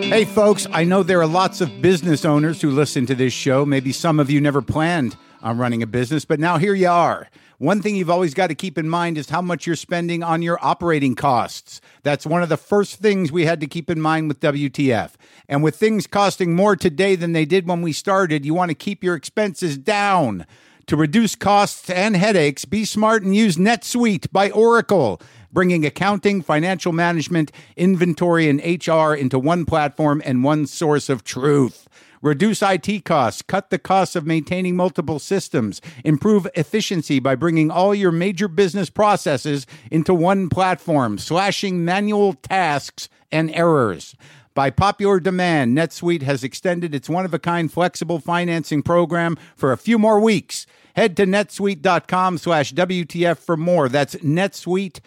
Hey, folks, I know there are lots of business owners who listen to this show. Maybe some of you never planned on running a business, but now here you are. One thing you've always got to keep in mind is how much you're spending on your operating costs. That's one of the first things we had to keep in mind with WTF. And with things costing more today than they did when we started, you want to keep your expenses down. To reduce costs and headaches, be smart and use NetSuite by Oracle, bringing accounting, financial management, inventory, and HR into one platform and one source of truth. Reduce IT costs, cut the costs of maintaining multiple systems, improve efficiency by bringing all your major business processes into one platform, slashing manual tasks and errors. By popular demand, NetSuite has extended its one-of-a-kind flexible financing program for a few more weeks. Head to netsuite.com/WTF for more. That's NetSuite,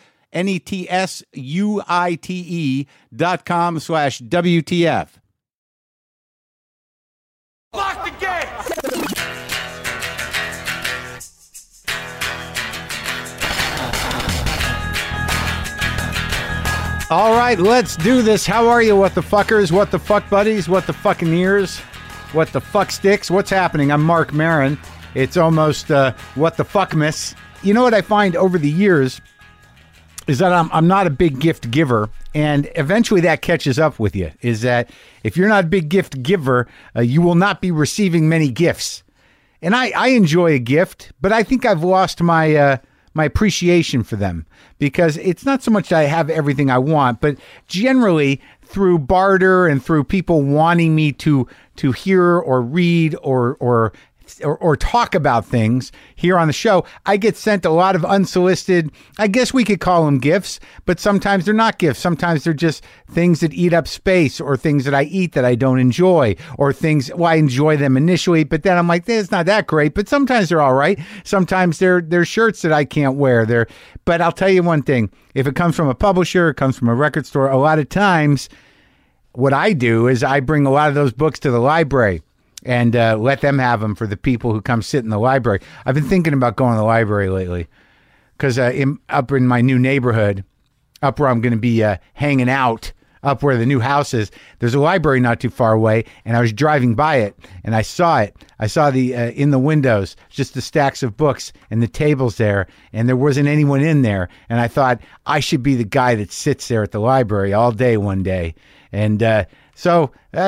NetSuite.com/WTF. Lock the gate! All right, let's do this. How are you, what the fuckers, what the fuck buddies, what the fucking ears, what the fuck sticks? What's happening? I'm Mark Maron. It's almost what the fuck miss. You know what I find over the years is that I'm not a big gift giver, and eventually that catches up with you, is that if you're not a big gift giver, you will not be receiving many gifts. And I enjoy a gift, but I think I've lost my my appreciation for them, because it's not so much that I have everything I want, but generally through barter and through people wanting me to hear or read or talk about things here on the show, I get sent a lot of unsolicited, I guess we could call them gifts, but sometimes they're not gifts. Sometimes they're just things that eat up space, or things that I eat that I don't enjoy, or things, well, I enjoy them initially, but then I'm like, it's not that great, but sometimes they're all right. Sometimes they're shirts that I can't wear. But I'll tell you one thing, if it comes from a publisher, it comes from a record store, a lot of times what I do is I bring a lot of those books to the library and let them have them for the people who come sit in the library. I've been thinking about going to the library lately, because up in my new neighborhood, up where I'm going to be hanging out, up where the new house is, there's a library not too far away, and I was driving by it, and I saw it. I saw the in the windows, just the stacks of books and the tables there, and there wasn't anyone in there, and I thought, I should be the guy that sits there at the library all day one day. And so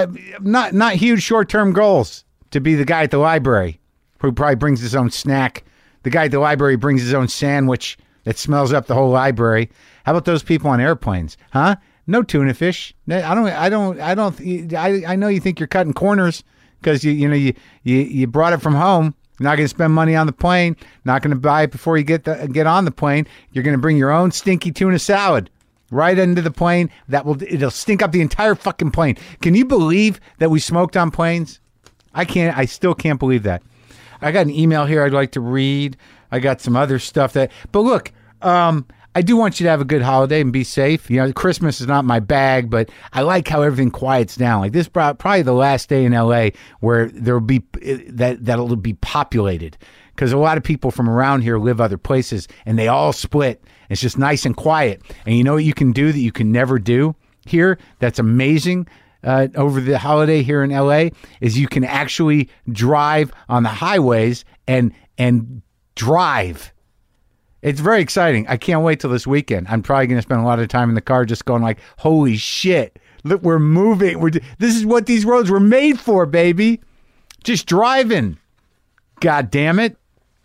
not huge short-term goals to be the guy at the library who probably brings his own snack. The guy at the library brings his own sandwich that smells up the whole library. How about those people on airplanes? Huh? No tuna fish. I know you think you're cutting corners because you brought it from home. You're not going to spend money on the plane. Not going to buy it before you get on the plane. You're going to bring your own stinky tuna salad right into the plane. It'll stink up the entire fucking plane. Can you believe that we smoked on planes? I still can't believe that. I got an email here I'd like to read. I got some other stuff but look, I do want you to have a good holiday and be safe. You know, Christmas is not my bag, but I like how everything quiets down. Like this, probably the last day in LA where there'll be that'll be populated, because a lot of people from around here live other places, and they all split. It's just nice and quiet. And you know what you can do that you can never do here? That's amazing. Over the holiday here in LA is you can actually drive on the highways and drive. It's very exciting. I can't wait till this weekend. I'm probably going to spend a lot of time in the car just going like, holy shit, look, we're moving. This is what these roads were made for, baby. Just driving. God damn it.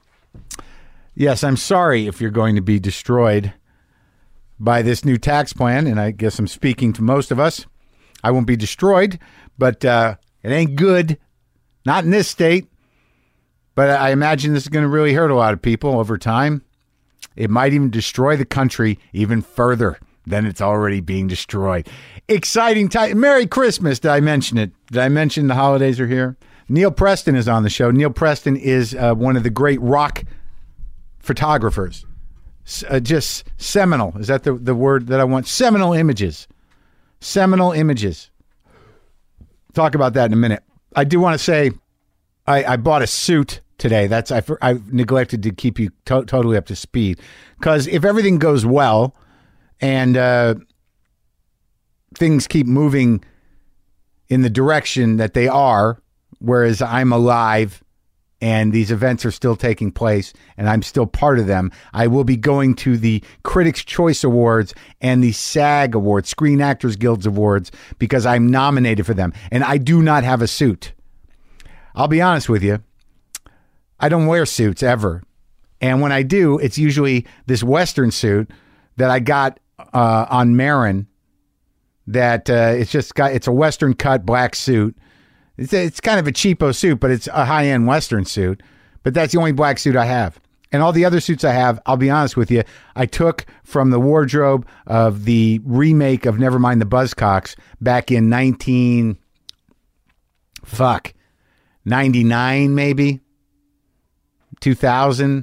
Yes, I'm sorry if you're going to be destroyed by this new tax plan, and I guess I'm speaking to most of us. I won't be destroyed, but it ain't good. Not in this state. But I imagine this is going to really hurt a lot of people over time. It might even destroy the country even further than it's already being destroyed. Exciting time. Merry Christmas. Did I mention it? Did I mention the holidays are here? Neil Preston is on the show. Neil Preston is one of the great rock photographers. Just seminal. Is that the word that I want? Seminal images. Seminal images. Talk about that in a minute. I do want to say I bought a suit today. I neglected to keep you totally up to speed, because if everything goes well and things keep moving in the direction that they are, whereas I'm alive and these events are still taking place and I'm still part of them. I will be going to the Critics' Choice Awards and the SAG Awards, Screen Actors Guild Awards, because I'm nominated for them. And I do not have a suit. I'll be honest with you. I don't wear suits ever. And when I do, it's usually this Western suit that I got on Marin that it's a Western cut black suit. It's kind of a cheapo suit, but it's a high-end Western suit. But that's the only black suit I have. And all the other suits I have, I'll be honest with you, I took from the wardrobe of the remake of Nevermind the Buzzcocks back in 99 maybe? 2000?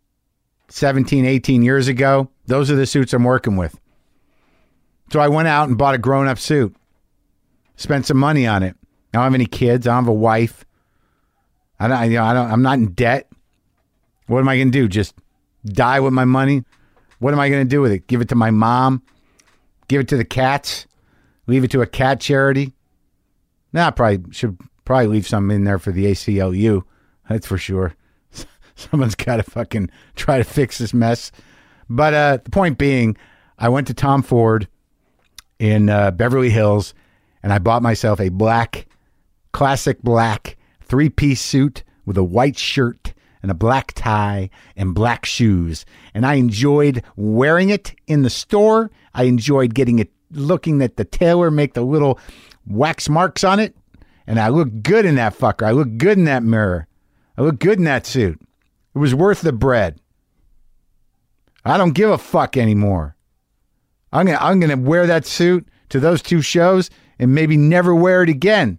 17, 18 years ago. Those are the suits I'm working with. So I went out and bought a grown-up suit. Spent some money on it. I don't have any kids. I don't have a wife. I'm not in debt. What am I going to do? Just die with my money? What am I going to do with it? Give it to my mom? Give it to the cats? Leave it to a cat charity? I should leave some in there for the ACLU. That's for sure. Someone's got to fucking try to fix this mess. But the point being, I went to Tom Ford in Beverly Hills, and I bought myself a classic black 3-piece suit with a white shirt and a black tie and black shoes. And I enjoyed wearing it in the store. I enjoyed looking at the tailor make the little wax marks on it. And I look good in that fucker. I look good in that mirror. I look good in that suit. It was worth the bread. I don't give a fuck anymore. I'm gonna wear that suit to those 2 shows and maybe never wear it again.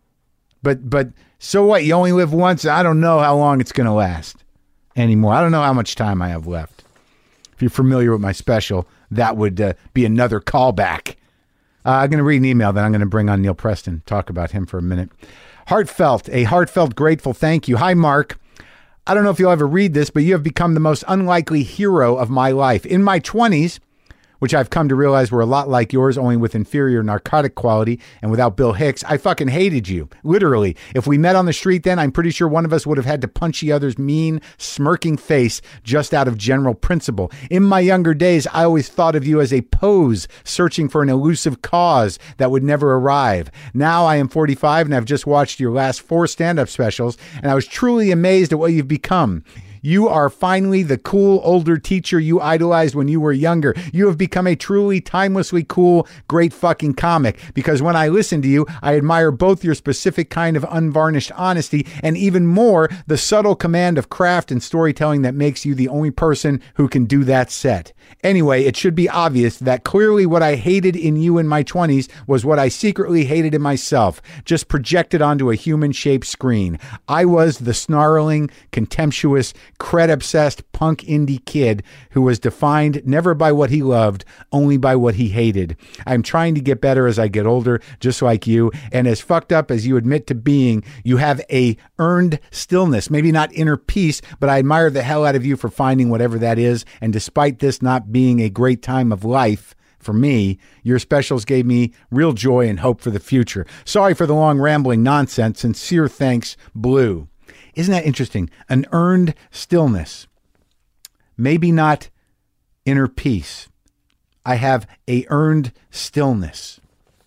But so what? You only live once. I don't know how long it's gonna last anymore. I don't know how much time I have left. If you're familiar with my special, that would be another callback. I'm gonna read an email, then I'm gonna bring on Neil Preston, talk about him for a minute. A heartfelt grateful thank you. Hi, Mark. I don't know if you'll ever read this, but you have become the most unlikely hero of my life. In my 20s, which I've come to realize were a lot like yours, only with inferior narcotic quality and without Bill Hicks, I fucking hated you. Literally. If we met on the street then, I'm pretty sure one of us would have had to punch the other's mean, smirking face just out of general principle. In my younger days, I always thought of you as a pose, searching for an elusive cause that would never arrive. Now I am 45 and I've just watched your last 4 stand-up specials, and I was truly amazed at what you've become. You are finally the cool older teacher you idolized when you were younger. You have become a truly timelessly cool, great fucking comic. Because when I listen to you, I admire both your specific kind of unvarnished honesty and even more the subtle command of craft and storytelling that makes you the only person who can do that set. Anyway, it should be obvious that clearly what I hated in you in my 20s was what I secretly hated in myself, just projected onto a human-shaped screen. I was the snarling, contemptuous, cred-obsessed punk indie kid who was defined never by what he loved, only by what he hated. I'm trying to get better as I get older, just like you, and as fucked up as you admit to being, you have a earned stillness, maybe not inner peace, but I admire the hell out of you for finding whatever that is, and despite this not being a great time of life for me, your specials gave me real joy and hope for the future. Sorry for the long rambling nonsense. Sincere thanks, Blue. Isn't that interesting? An earned stillness. Maybe not inner peace. I have a earned stillness.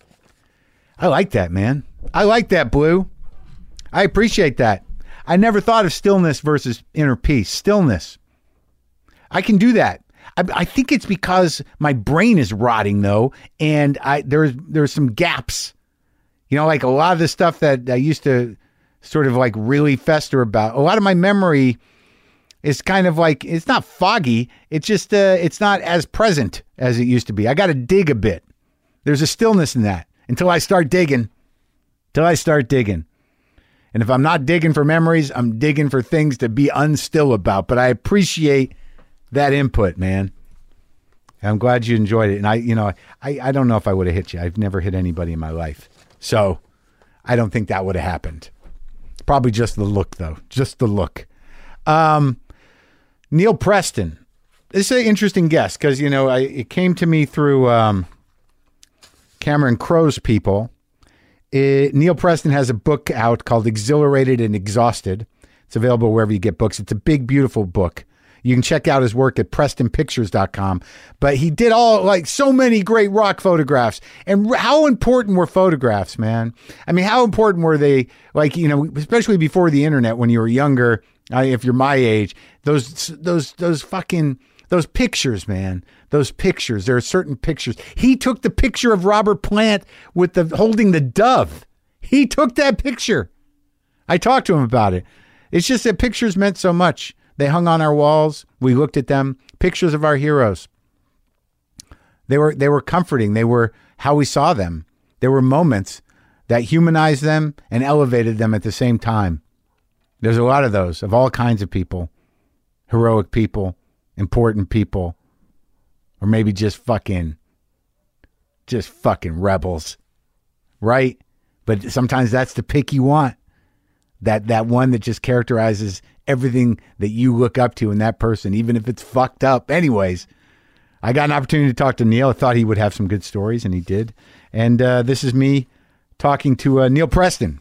I like that, man. I like that, Blue. I appreciate that. I never thought of stillness versus inner peace. Stillness. I can do that. I think it's because my brain is rotting, though, and there's some gaps. You know, like a lot of the stuff that I used to sort of like really fester about. A lot of my memory is kind of like, it's not foggy. It's just, it's not as present as it used to be. I got to dig a bit. There's a stillness in that until I start digging. And if I'm not digging for memories, I'm digging for things to be unstill about. But I appreciate that input, man. I'm glad you enjoyed it. And I don't know if I would have hit you. I've never hit anybody in my life. So I don't think that would have happened. Probably just the look, though. Just the look. Neil Preston. This is an interesting guest because, it came to me through Cameron Crowe's people. Neil Preston has a book out called Exhilarated and Exhausted. It's available wherever you get books. It's a big, beautiful book. You can check out his work at PrestonPictures.com. But he did so many great rock photographs. And how important were photographs, man? I mean, how important were they? Especially before the internet, when you were younger, if you're my age, those pictures, man. Those pictures. There are certain pictures. He took the picture of Robert Plant holding the dove. He took that picture. I talked to him about it. It's just that pictures meant so much. They hung on our walls. We looked at them. Pictures of our heroes. They were comforting. They were how we saw them. There were moments that humanized them and elevated them at the same time. There's a lot of those, of all kinds of people. Heroic people, important people, or maybe just fucking rebels. Right? But sometimes that's the pick you want. That one that just characterizes everything that you look up to in that person, even if it's fucked up. Anyways, I got an opportunity to talk to Neil. I thought he would have some good stories, and he did. And this is me talking to Neil Preston.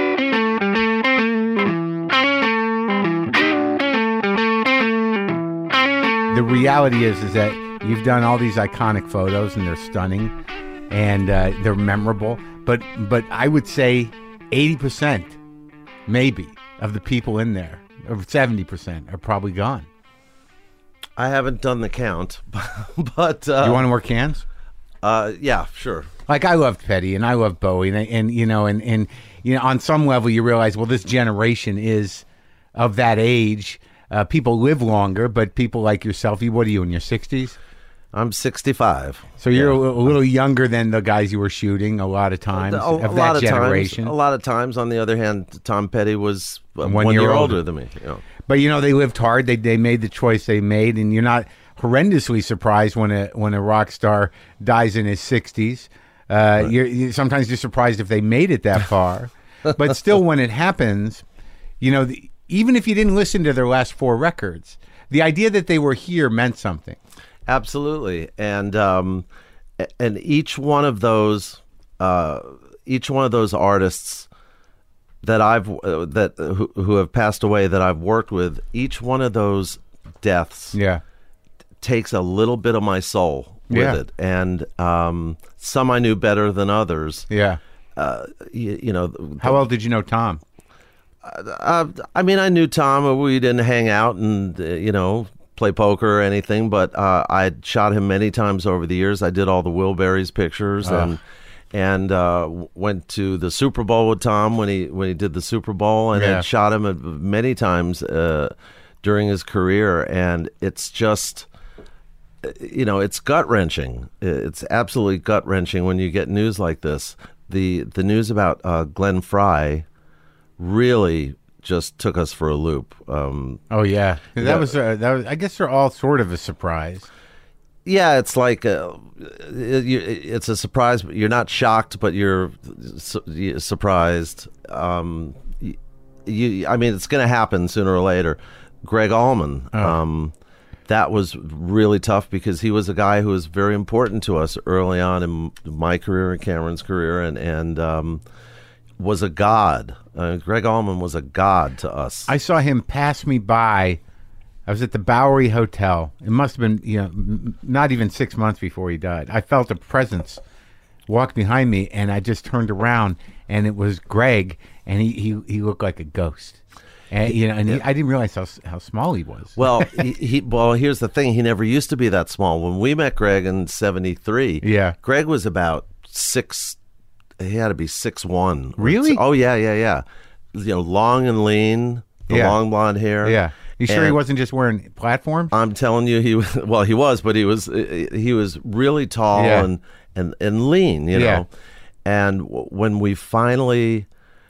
The reality is that you've done all these iconic photos, and they're stunning, and they're memorable. But I would say 80%, maybe, of the people in there, or 70%, are probably gone. I haven't done the count, but you want more cans? Yeah, sure. Like, I loved Petty and I love Bowie, and on some level you realize, well, this generation is of that age. People live longer, but people like yourself, what are you, in your 60s? I'm 65. So you're a little younger than the guys you were shooting a lot of times, of that generation. A lot of times. On the other hand, Tom Petty was 1 year older than me. But, they lived hard. They made the choice they made, and you're not horrendously surprised when a rock star dies in his 60s. Sometimes you're surprised if they made it that far. But still, when it happens, even if you didn't listen to their last 4 records, the idea that they were here meant something. Absolutely, and each one of those artists that who have passed away that I've worked with, each one of those deaths takes a little bit of my soul with it, and some I knew better than others. Yeah, how well did you know Tom? I mean, I knew Tom. We didn't hang out and play poker or anything, but I'd shot him many times over the years. I did all the Wilburys pictures and went to the Super Bowl with Tom when he did the Super Bowl, and I'd shot him many times during his career. And it's just, it's gut-wrenching. It's absolutely gut-wrenching when you get news like this. The news about Glenn Frey really just took us for a loop. That was I guess they're all sort of a surprise. Yeah, it's like it's a surprise, but you're not shocked, but you're surprised. I mean, it's going to happen sooner or later. Greg Allman, that was really tough because he was a guy who was very important to us early on in my career and Cameron's career, and was a god. Greg Allman was a god to us. I saw him pass me by. I was at the Bowery Hotel. It must have been, not even 6 months before he died. I felt a presence walk behind me, and I just turned around, and it was Greg, and he looked like a ghost. And I didn't realize how small he was. Well, here's the thing: he never used to be that small. When we met Greg in '73, Greg was about 6. He had to be 6'1". Really? Oh yeah. Long and lean, long blonde hair. Yeah. You sure he wasn't just wearing platforms? I'm telling you, he was, but he was really tall and lean, know. And when we finally,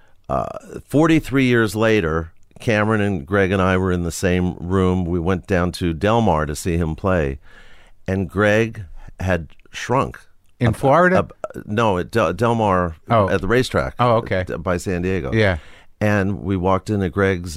43 years later, Cameron and Greg and I were in the same room. We went down to Del Mar to see him play, and Greg had shrunk. In Florida? No, at Del Mar at the racetrack. Oh, okay. By San Diego. Yeah. And we walked into Greg's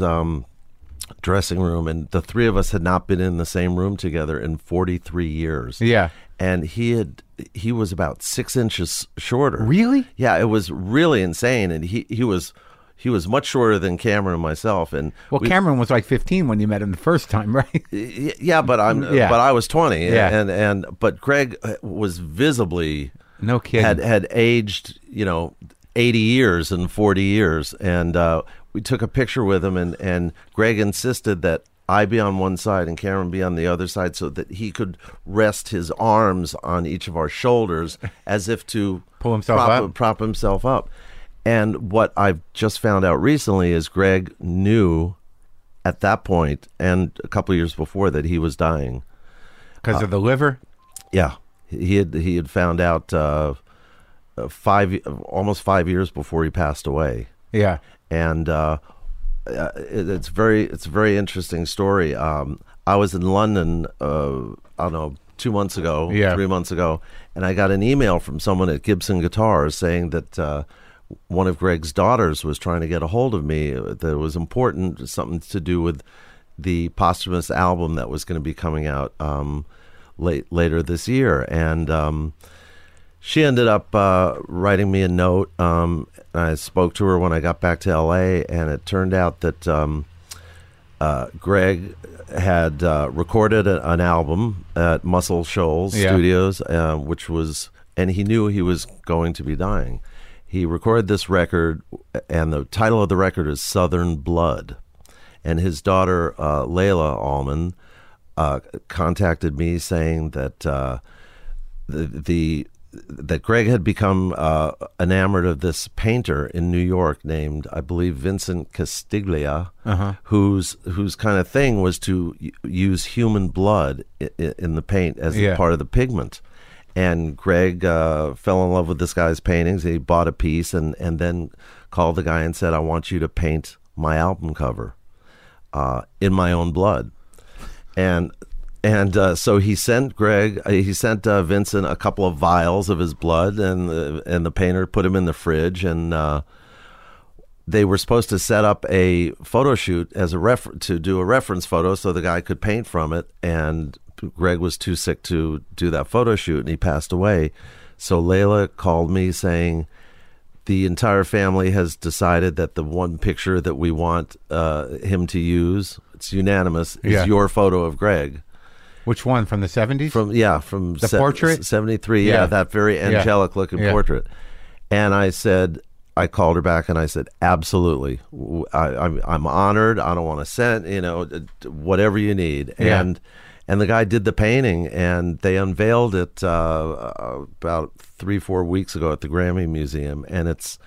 dressing room, and the three of us had not been in the same room together in 43 years. Yeah. and he was about 6 inches shorter. Really? Yeah, it was really insane, and he was much shorter than Cameron and myself. And Cameron was like 15 when you met him the first time, right? Yeah, but I was 20. Yeah. But Greg was visibly, no kidding, had aged 80 years and 40 years, and we took a picture with him, and Greg insisted that I be on one side and Cameron be on the other side so that he could rest his arms on each of our shoulders as if to prop himself up. And what I've just found out recently is Greg knew at that point and a couple of years before that he was dying. Because of the liver? Yeah. He had found out almost 5 years before he passed away. Yeah. And it's a very interesting story. I was in London, I don't know, 2 months ago, 3 months ago, and I got an email from someone at Gibson Guitars saying that one of Greg's daughters was trying to get a hold of me. That it was important, something to do with the posthumous album that was going to be coming out later this year. And she ended up writing me a note. I spoke to her when I got back to L.A., and it turned out that Greg had recorded an album at Muscle Shoals Studios, and he knew he was going to be dying. He recorded this record, and the title of the record is Southern Blood. And his daughter, Layla Allman, contacted me saying that that Greg had become enamored of this painter in New York named, I believe, Vincent Castiglia, whose kind of thing was to use human blood in the paint as part of the pigment. And Greg fell in love with this guy's paintings. He bought a piece and then called the guy and said, I want you to paint my album cover in my own blood. And so he sent Vincent a couple of vials of his blood, and the painter put him in the fridge, and they were supposed to set up a photo shoot as to do a reference photo so the guy could paint from it, and Greg was too sick to do that photo shoot, and he passed away. So Layla called me saying, the entire family has decided that the one picture that we want him to use, it's unanimous, is your photo of Greg. Which one, from the 70s? From the portrait? 73, that very angelic looking portrait. And I called her back and I said, absolutely. I'm honored. I don't want to send, whatever you need. And the guy did the painting, and they unveiled it about 3-4 weeks ago at the Grammy Museum. And it's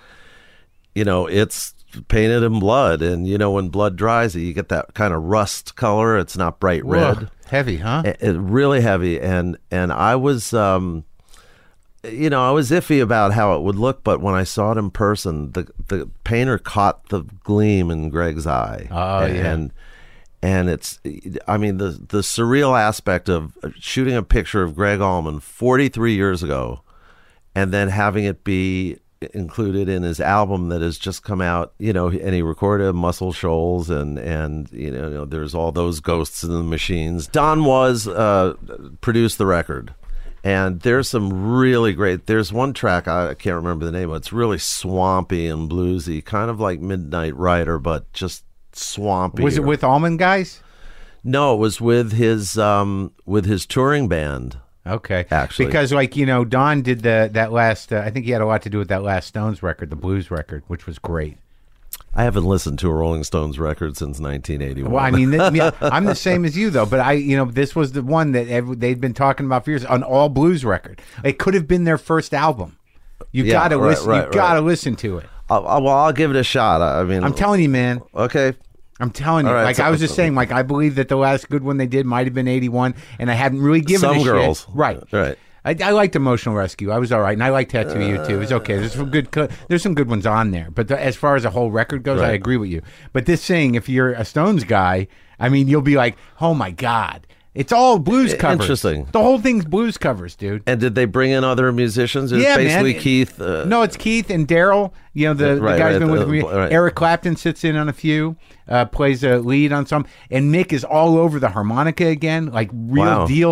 painted in blood. And, when blood dries, you get that kind of rust color. It's not bright red. Whoa, heavy, huh? Really heavy. And I was, I was iffy about how it would look. But when I saw it in person, the painter caught the gleam in Greg's eye. Oh, yeah. And it's, the surreal aspect of shooting a picture of Greg Allman 43 years ago and then having it be included in his album that has just come out, and he recorded Muscle Shoals and there's all those ghosts in the machines. Don Was produced the record. And there's some really great, there's one track, I can't remember the name, but it's really swampy and bluesy, kind of like Midnight Rider, but just swampy. Was it with Allman guys? No, it was with his touring band. Okay, actually, because Don did that last. I think he had a lot to do with that last Stones record, the blues record, which was great. I haven't listened to a Rolling Stones record since 1981. Well, I mean, I'm the same as you though, but this was the one that they'd been talking about for years, an all blues record. It could have been their first album. You got to listen. You got to listen to it. I'll give it a shot. I'm telling you, man. Okay. I'm telling you, right, I was just saying, I believe that the last good one they did might have been 81, and I hadn't really given Some a girls. shit. Right. I liked Emotional Rescue. I was all right, and I liked Tattoo You too. It was okay. There's some good ones on there, but as far as the whole record goes, I agree with you. But this thing, if you're a Stones guy, you'll be like, oh my God. It's all blues covers. Interesting. The whole thing's blues covers, dude. And did they bring in other musicians? It's basically man. Keith. No, it's Keith and Daryl. The guy's been with me. Eric Clapton sits in on a few, plays a lead on some. And Mick is all over the harmonica again, like real deal.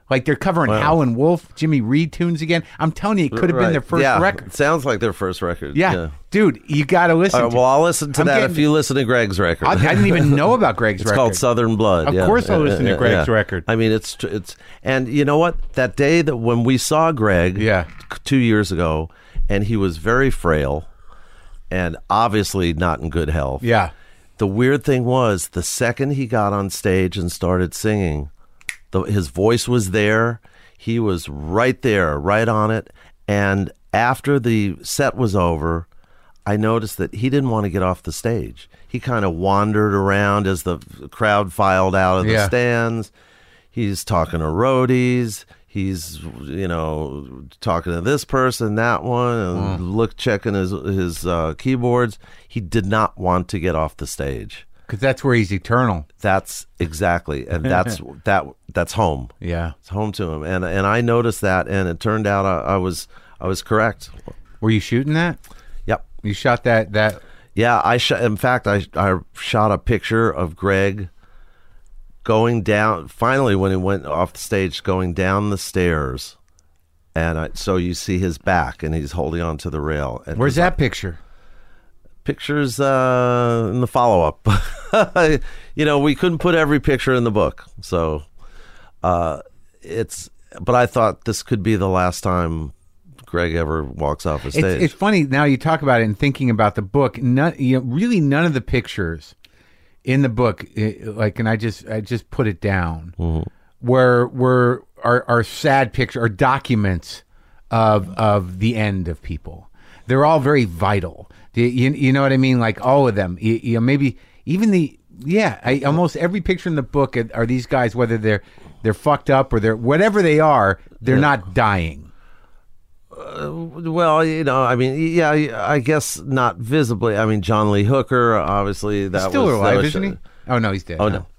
Like they're covering Howlin' Wolf, Jimmy Reed tunes again. I'm telling you, it could have been their first record. It sounds like their first record. Yeah. Dude, you got to listen. Well, I'll listen to that if you listen to Greg's record. I didn't even know about Greg's record. It's called Southern Blood. Of course I'll listen to Greg's record. I mean, it's and you know what? That day that when we saw Greg 2 years ago, and he was very frail and obviously not in good health. Yeah. The weird thing was the second he got on stage and started singing, his voice was there. He was right there, right on it. And after the set was over, I noticed that he didn't want to get off the stage. He kind of wandered around as the crowd filed out of the stands. He's talking to roadies. He's, talking to this person, that one, and checking his keyboards. He did not want to get off the stage. Because that's where he's eternal. That's exactly, and that's home. Yeah, it's home to him, and I noticed that, and it turned out I was correct. Were you shooting that? Yep, you shot that. Yeah, I shot. In fact, I shot a picture of Greg going down. Finally, when he went off the stage, going down the stairs, and so you see his back, and he's holding on to the rail. And where's that picture? Pictures in the follow-up. We couldn't put every picture in the book, so but I thought this could be the last time Greg ever walks off a stage. It's funny now you talk about it and thinking about the book. Really none of the pictures in the book, and I just put it down, are sad pictures or documents of the end of people. They're all very vital. You know what I mean? Like all of them. Maybe even almost every picture in the book are these guys, whether they're fucked up or they're whatever they are, they're not dying. I guess not visibly. I mean, John Lee Hooker, obviously, he's still alive, isn't he? Oh no, he's dead. Oh no.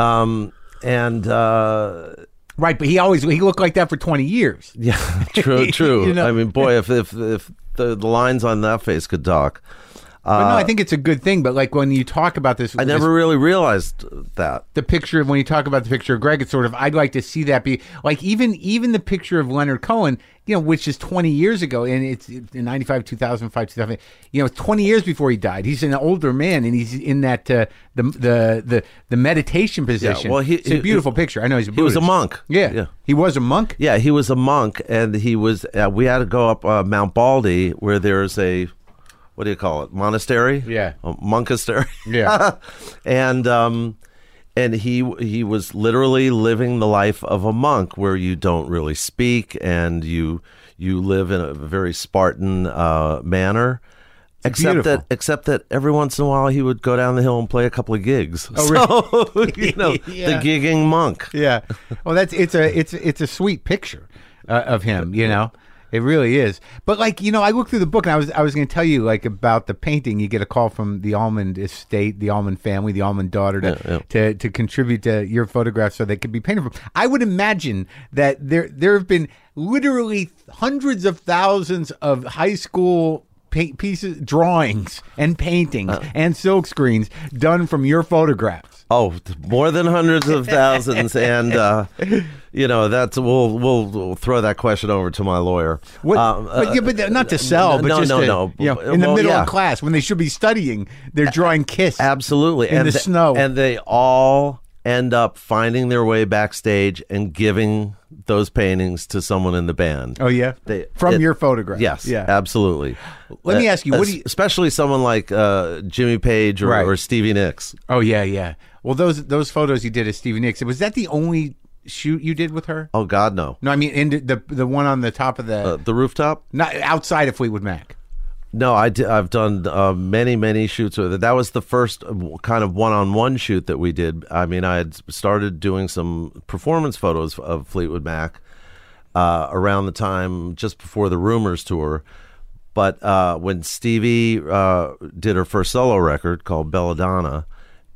Right, but he looked like that for 20 years. Yeah, true. I mean, boy, if the lines on that face could talk. But no, I think it's a good thing. But like when you talk about this, I never really realized that the picture. When you talk about the picture of Greg, it's sort of I'd like to see that be like even the picture of Leonard Cohen, which is 20 years ago, and it's in 95, 2005, 2000. 20 years before he died. He's an older man, and he's in that the meditation position. Yeah, well, it's a beautiful picture. I know he's a Buddhist. He was a monk. Yeah, he was a monk. Yeah, he was a monk, and he was. We had to go up Mount Baldy, where there's a. What do you call it? Monastery? Yeah. A monkastery? Yeah. and he was literally living the life of a monk where you don't really speak and you live in a very Spartan manner. Except that every once in a while he would go down the hill and play a couple of gigs. Oh, really? The gigging monk. Yeah. Well, it's a sweet picture of him, It really is. But I looked through the book and I was going to tell you about the painting. You get a call from the Almond estate, the Almond family, the Almond daughter to contribute to your photographs so they could be painted. I would imagine that there have been literally hundreds of thousands of high school pieces, drawings and paintings and silk screens done from your photographs. Oh, more than hundreds of thousands, and that's we'll throw that question over to my lawyer. But not to sell, but just in the middle of class when they should be studying, they're drawing Kiss. Absolutely, in the snow, and they all end up finding their way backstage and giving those paintings to someone in the band. Oh yeah, from your photograph. Yes, yeah, absolutely. Let me ask you, especially someone like Jimmy Page or Stevie Nicks. Oh yeah. Well, those photos you did of Stevie Nicks, was that the only shoot you did with her? Oh God, no. No, I mean in the one on the top of the rooftop, not outside of Fleetwood Mac. No, I've done many shoots with it. That was the first kind of one-on-one shoot that we did. I mean, I had started doing some performance photos of Fleetwood Mac around the time just before the Rumors tour. But when Stevie did her first solo record called Belladonna,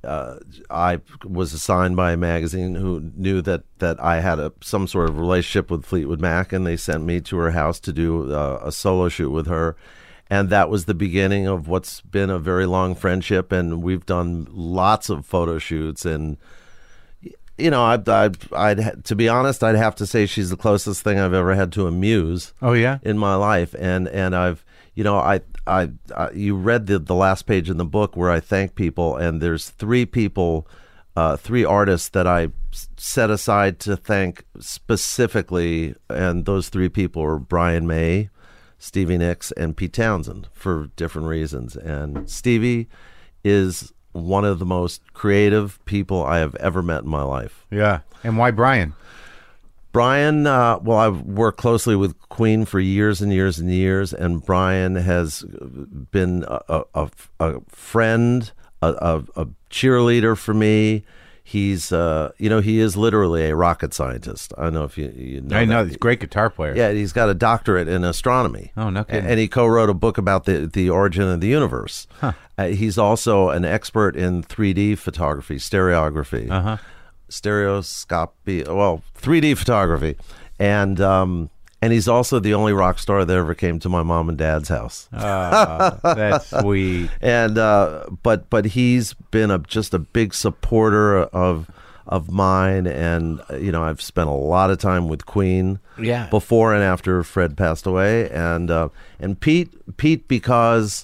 I was assigned by a magazine who knew that I had some sort of relationship with Fleetwood Mac, and they sent me to her house to do a solo shoot with her. And that was the beginning of what's been a very long friendship, and we've done lots of photo shoots. And to be honest, I'd have to say she's the closest thing I've ever had to a muse. Oh yeah, in my life, and I've, you read the last page in the book where I thank people, and there's three people, three artists that I set aside to thank specifically, and those three people were Brian May, Stevie Nicks, and Pete Townsend for different reasons. And Stevie is one of the most creative people I have ever met in my life. Yeah. And why Brian? Brian, well, I've worked closely with Queen for years and years and years, and Brian has been a friend, a cheerleader for me. He's, he is literally a rocket scientist. I don't know if you know. I know, he's a great guitar player. Yeah, he's got a doctorate in astronomy. Oh, no kidding. And he co-wrote a book about the origin of the universe. Huh. He's also an expert in 3D photography, stereography, stereoscopy, 3D photography. And he's also the only rock star that ever came to my mom and dad's house. That's sweet. And but he's been just a big supporter of mine, and I've spent a lot of time with Queen. Yeah. Before and after Fred passed away, and Pete because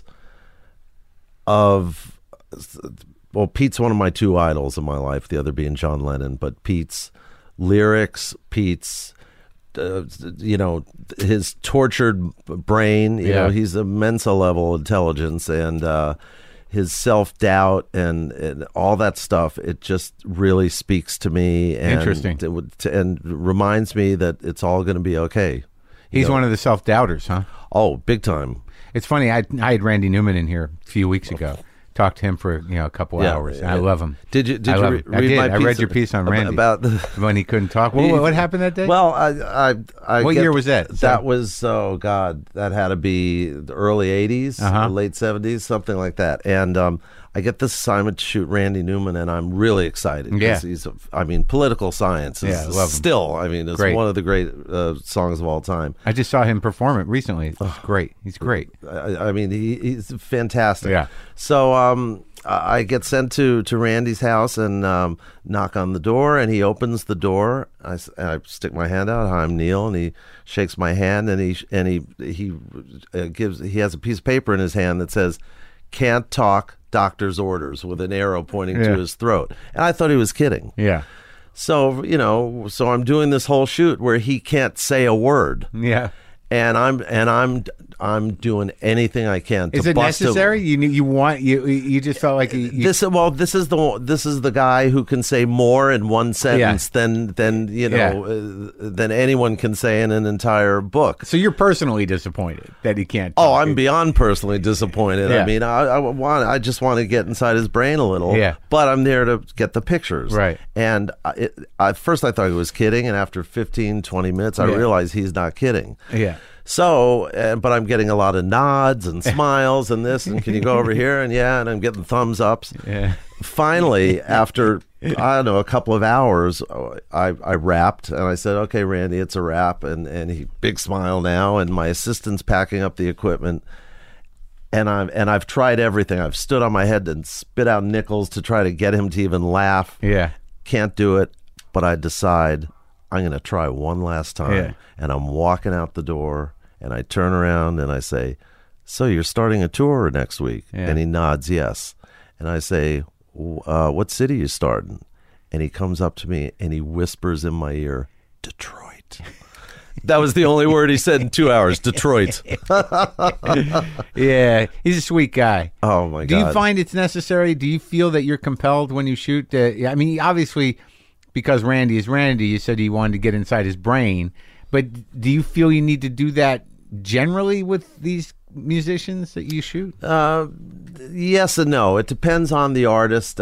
of Pete's one of my two idols in my life, the other being John Lennon, but Pete's lyrics, Pete's his tortured brain, he's a Mensa level intelligence, and his self-doubt and all that stuff, it just really speaks to me. And Interesting. And reminds me that it's all going to be okay. He's one of the self-doubters, huh? Oh, big time. It's funny, I had Randy Newman in here a few weeks ago. Talked to him for a couple hours. I love him. Did you read my piece? I read your piece on Randy about when he couldn't talk. What happened that day? Well, what year was that? That was that had to be the early '80s, late '70s, something like that. And I get this assignment to shoot Randy Newman, and I'm really excited. Yeah, he's Political Science is still. It's great. One of the great songs of all time. I just saw him perform it recently. It's great. He's great. He's fantastic. Yeah. So I get sent to Randy's house and knock on the door, and he opens the door. I stick my hand out. Hi, I'm Neil, and he shakes my hand, and he has a piece of paper in his hand that says, "Can't talk, doctor's orders," with an arrow pointing to his throat. And I thought he was kidding. Yeah. So I'm doing this whole shoot where he can't say a word. Yeah. And I'm doing anything I can to Is it bust necessary? him. You just felt like this is the guy who can say more in one sentence than anyone can say in an entire book. So you're personally disappointed that he can't talk. Oh, I'm beyond personally disappointed. Yeah. I just want to get inside his brain a little. Yeah. But I'm there to get the pictures. Right. And at first I thought he was kidding, and after 15, 20 minutes I realized he's not kidding. Yeah. So, but I'm getting a lot of nods and smiles and this, and can you go over here? And I'm getting thumbs ups. Yeah. Finally, after, a couple of hours, I wrapped, and I said, "Okay, Randy, it's a wrap." And he, big smile now, and my assistant's packing up the equipment. And I've tried everything. I've stood on my head and spit out nickels to try to get him to even laugh. Yeah. Can't do it, but I decide I'm going to try one last time. Yeah. And I'm walking out the door, and I turn around and I say, "So you're starting a tour next week?" Yeah. And he nods yes. And I say, "What city you starting?" And he comes up to me and he whispers in my ear, "Detroit." That was the only word he said in 2 hours, Detroit. Yeah, he's a sweet guy. Oh, my God. Do you find it's necessary? Do you feel that you're compelled when you shoot? Obviously, because Randy is Randy, you said you wanted to get inside his brain. But do you feel you need to do that generally with these musicians that you shoot? Yes and no. It depends on the artist.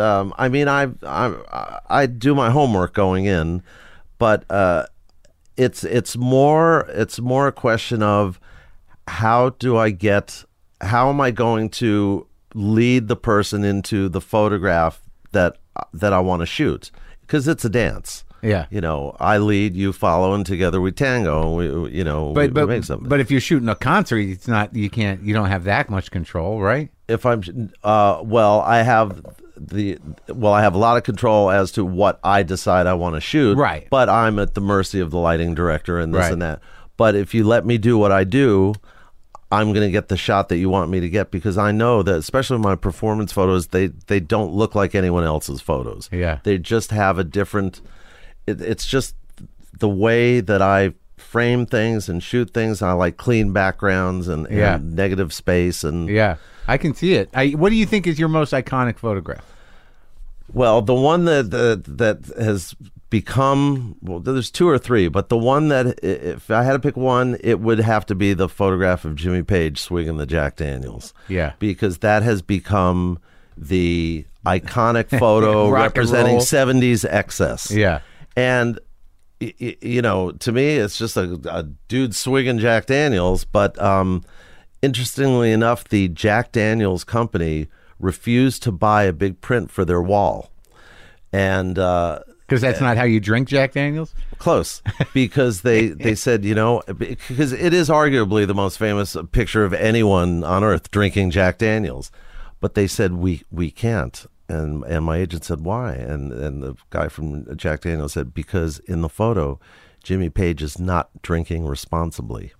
I do my homework going in, but it's more a question of how am I going to lead the person into the photograph that I want to shoot, because it's a dance. Yeah. I lead, you follow, and together we tango, and we make something. But if you're shooting a concert, you don't have that much control, right? If I'm, I have I have a lot of control as to what I decide I want to shoot. Right. But I'm at the mercy of the lighting director and this Right. and that. But if you let me do what I do, I'm going to get the shot that you want me to get, because I know that, especially my performance photos, they don't look like anyone else's photos. Yeah. They just have a different, it's just the way that I frame things and shoot things. I like clean backgrounds and negative space. And Yeah, I can see it. What do you think is your most iconic photograph? well, the one that has become, well, there's two or three, but the one that, if I had to pick one, it would have to be the photograph of Jimmy Page swigging the Jack Daniels. Yeah. Because that has become the iconic photo Rock and representing roll. 70s excess. Yeah. And, you know, to me, it's just a dude swigging Jack Daniels. But interestingly enough, the Jack Daniels company refused to buy a big print for their wall. And Because that's not how you drink Jack Daniels? close, because they said, you know, because it is arguably the most famous picture of anyone on earth drinking Jack Daniels. But they said, we can't. And my agent said, why? And the guy from Jack Daniels said, because in the photo, Jimmy Page is not drinking responsibly.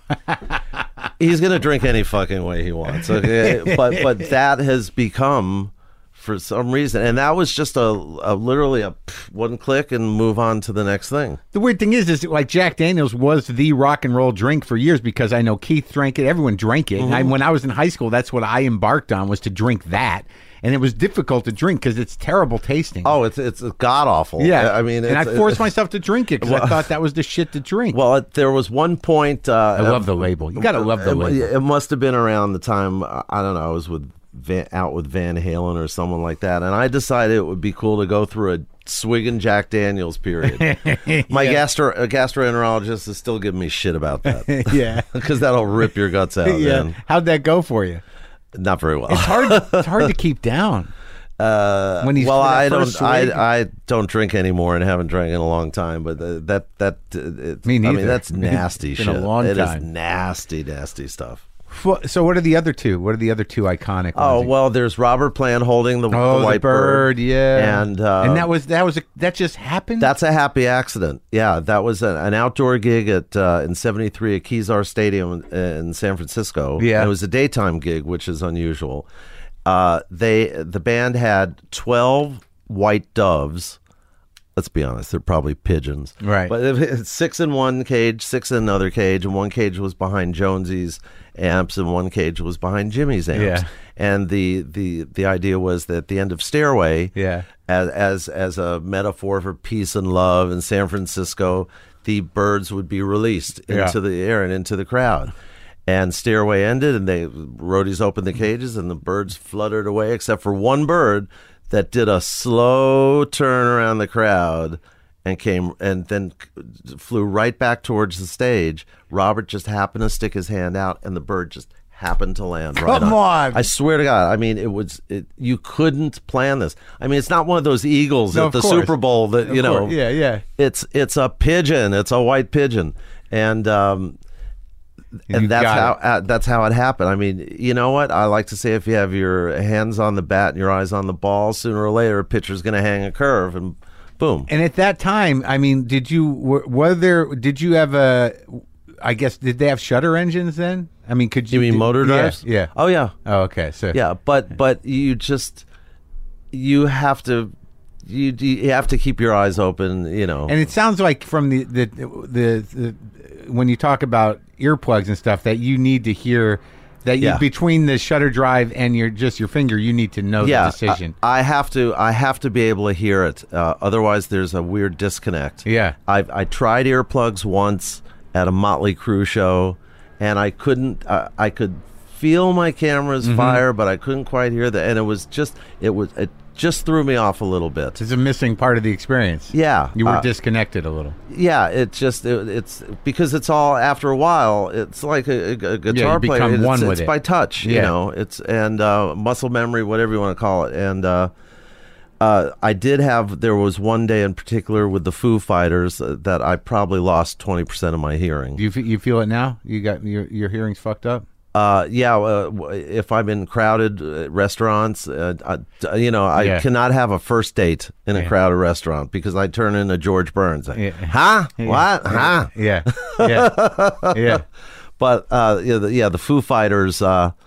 He's going to drink any fucking way he wants. Okay? But that has become, for some reason, and that was just literally a one click and move on to the next thing. The weird thing is like Jack Daniels was the rock and roll drink for years, because I know Keith drank it. Everyone drank it. And when I was in high school, that's what I embarked on, was to drink that. And it was difficult to drink because it's terrible tasting. Oh, it's god awful. Yeah. I mean, and I forced myself to drink it because I thought that was the shit to drink. Well, there was one point. I love the label. You got to love the label. It must have been around the time, I don't know, I was out with Van Halen or someone like that, and I decided it would be cool to go through a swigging Jack Daniels period. My gastroenterologist is still giving me shit about that. Yeah. Because that'll rip your guts out, man. How'd that go for you? Not very well. It's hard to keep down. When he's I don't drink anymore and haven't drank in a long time. But Me neither. I mean, that's nasty It's been shit. a long It is time. nasty stuff. So what are the other two? What are the other two iconic Oh ones? well, there's Robert Plant holding the white bird, yeah, and that just happened. That's a happy accident. Yeah, that was an outdoor gig in '73 at Kezar Stadium in San Francisco. Yeah, and it was a daytime gig, which is unusual. The band had 12 white doves. Let's be honest, they're probably pigeons. Right. But it's 6 in one cage, 6 in another cage, and one cage was behind Jonesy's amps and one cage was behind Jimmy's amps. Yeah. And the idea was that at the end of Stairway, Yeah. as a metaphor for peace and love in San Francisco, the birds would be released into the air and into the crowd. And Stairway ended, and the roadies opened the cages, and the birds fluttered away, except for one bird that did a slow turn around the crowd and came and then flew right back towards the stage. Robert just happened to stick his hand out, and the bird just happened to land right Come on. I swear to God. I mean, you couldn't plan this. I mean, it's not one of those eagles No, at the of course. Super Bowl that, Of you know. course. Yeah. It's a pigeon. It's a white pigeon. And You that's how it happened. I mean, you know what? I like to say, if you have your hands on the bat and your eyes on the ball, sooner or later a pitcher's going to hang a curve, and boom. And at that time, I mean, did you have I guess, did they have shutter engines then? I mean, could you? You mean motor drives? Yeah. Oh yeah. Oh, okay. So Yeah, but you have to keep your eyes open, you know. And it sounds like from the when you talk about earplugs and stuff, that you need to hear that between the shutter drive and your finger, you need to know the decision. I have to be able to hear it. Otherwise, there's a weird disconnect. Yeah. I tried earplugs once at a Motley Crue show, and I couldn't. I could feel my camera's fire, but I couldn't quite hear that, and it just threw me off a little bit. It's a missing part of the experience. Yeah, You were disconnected a little. Yeah, it's because it's all, after a while, it's like a guitar you player. become one with it's it. by touch, you know. It's muscle memory, whatever you want to call it. And there was one day in particular with the Foo Fighters that I probably lost 20% of my hearing. You feel it now? You got your hearing's fucked up? If I'm in crowded restaurants, I cannot have a first date in a crowded restaurant because I turn into George Burns. Huh? What? Huh? Yeah. But the Foo Fighters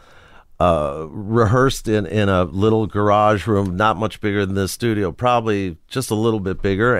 rehearsed in a little garage room, not much bigger than this studio, probably just a little bit bigger,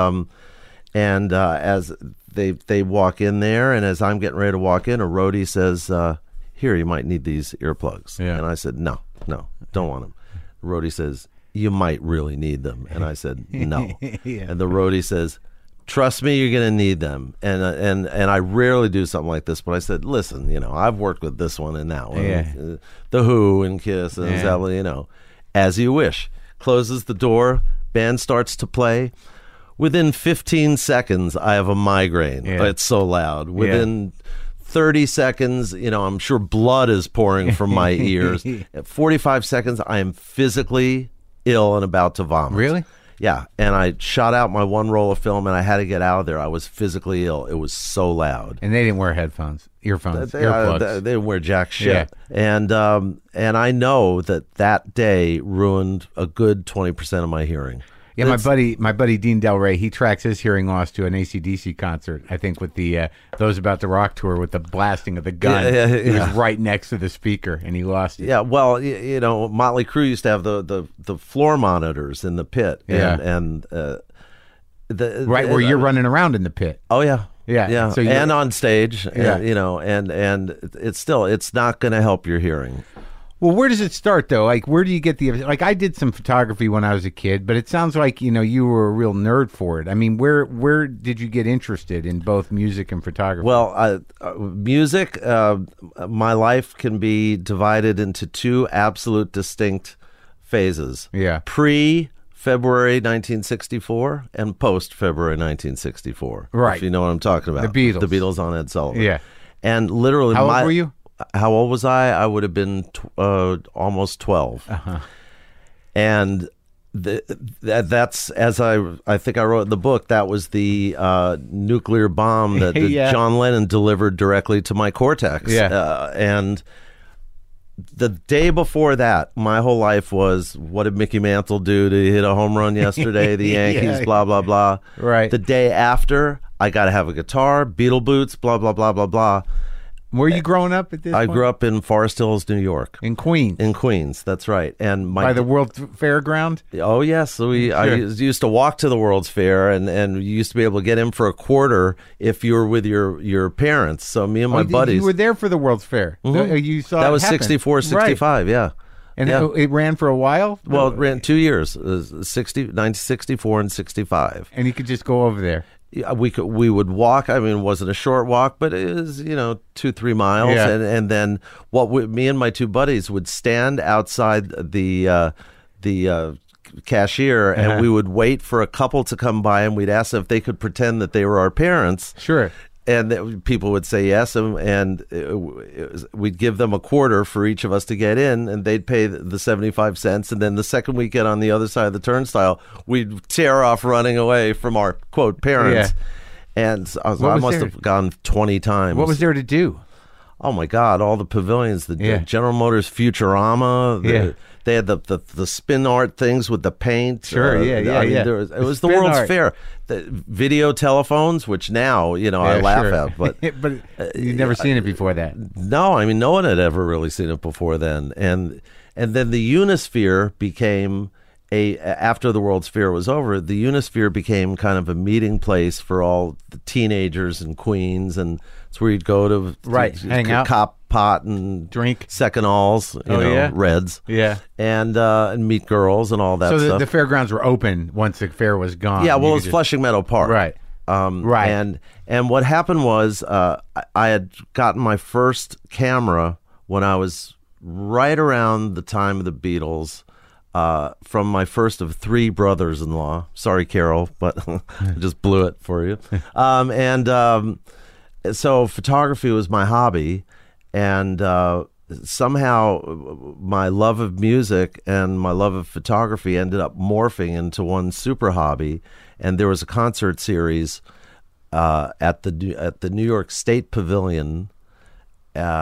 and as they walk in there, and as I'm getting ready to walk in, a roadie says, "Here, you might need these earplugs." And I said, no, don't want them. The roadie says, "You might really need them." And I said, no. And the roadie says, "Trust me, you're going to need them." And I rarely do something like this, but I said, "Listen, I've worked with this one and that one, The Who and Kiss and Zeppelin, as you wish." Closes the door, band starts to play. Within 15 seconds, I have a migraine. It's so loud. Within 30 seconds, I'm sure blood is pouring from my ears. At 45 seconds, I am physically ill and about to vomit. Really? Yeah, and I shot out my one roll of film, and I had to get out of there. I was physically ill. It was so loud. And they didn't wear earplugs. They didn't wear jack shit. And I know that day ruined a good 20% of my hearing. Yeah, my buddy Dean Del Rey, he tracks his hearing loss to an AC/DC concert. I think with the Those About to Rock tour with the blasting of the gun. He was right next to the speaker, and he lost it. Yeah, well, Motley Crue used to have the floor monitors in the pit. And where you're running around in the pit. Oh yeah. Yeah. So and on stage. And it's not going to help your hearing. Well, where does it start, though? Like, where do you get I did some photography when I was a kid, but it sounds like, you were a real nerd for it. I mean, where did you get interested in both music and photography? Well, music, my life can be divided into two absolute distinct phases. Yeah. Pre-February 1964 and post-February 1964. Right. If you know what I'm talking about. The Beatles. The Beatles on Ed Sullivan. Yeah. And literally How old were you? How old was I? I would have been almost 12. Uh-huh. And that's, as I think I wrote in the book, that was the nuclear bomb that John Lennon delivered directly to my cortex. Yeah. And the day before that, my whole life was, what did Mickey Mantle do to hit a home run yesterday? The Yankees, blah, blah, blah. Right. The day after, I got to have a guitar, Beatle boots, blah, blah, blah, blah, blah. Were you growing up at this point? I grew up in Forest Hills, New York. In Queens? In Queens, that's right. And by the World's Fair ground? Oh, yes. So I used to walk to the World's Fair, and you used to be able to get in for a quarter if you were with your parents. So me and my buddies. You were there for the World's Fair? Mm-hmm. You saw that was happen. 64, 65, yeah. And it ran for a while? Well, it ran 2 years, 1964 and 65. And you could just go over there? We would walk. I mean, it wasn't a short walk, but it was 2-3 miles. Yeah. And then me and my two buddies would stand outside the cashier, and we would wait for a couple to come by, and we'd ask them if they could pretend that they were our parents. Sure. And people would say yes, and we'd give them a quarter for each of us to get in, and they'd pay the 75 cents. And then the second we get on the other side of the turnstile, we'd tear off running away from our, quote, parents. Yeah. And I must have gone 20 times. What was there to do? Oh, my God, all the pavilions, the General Motors Futurama, they had the spin art things with the paint. Sure, it was the World's Fair. The video telephones, which now, I laugh at. But you'd never seen it before that. No, I mean, no one had ever really seen it before then. And then the Unisphere became after the World's Fair was over, the Unisphere became kind of a meeting place for all the teenagers in Queens, and it's where you'd go to hang out, cop pot and drink second alls, Reds, and meet girls and all that. So stuff. the fairgrounds were open once the fair was gone. Yeah, well, it was Flushing Meadow Park, right? Right. And what happened was I had gotten my first camera when I was right around the time of the Beatles. From my first of 3 brothers-in-law. Sorry, Carol, but I just blew it for you. So photography was my hobby, and somehow my love of music and my love of photography ended up morphing into one super hobby. And there was a concert series at the New York State Pavilion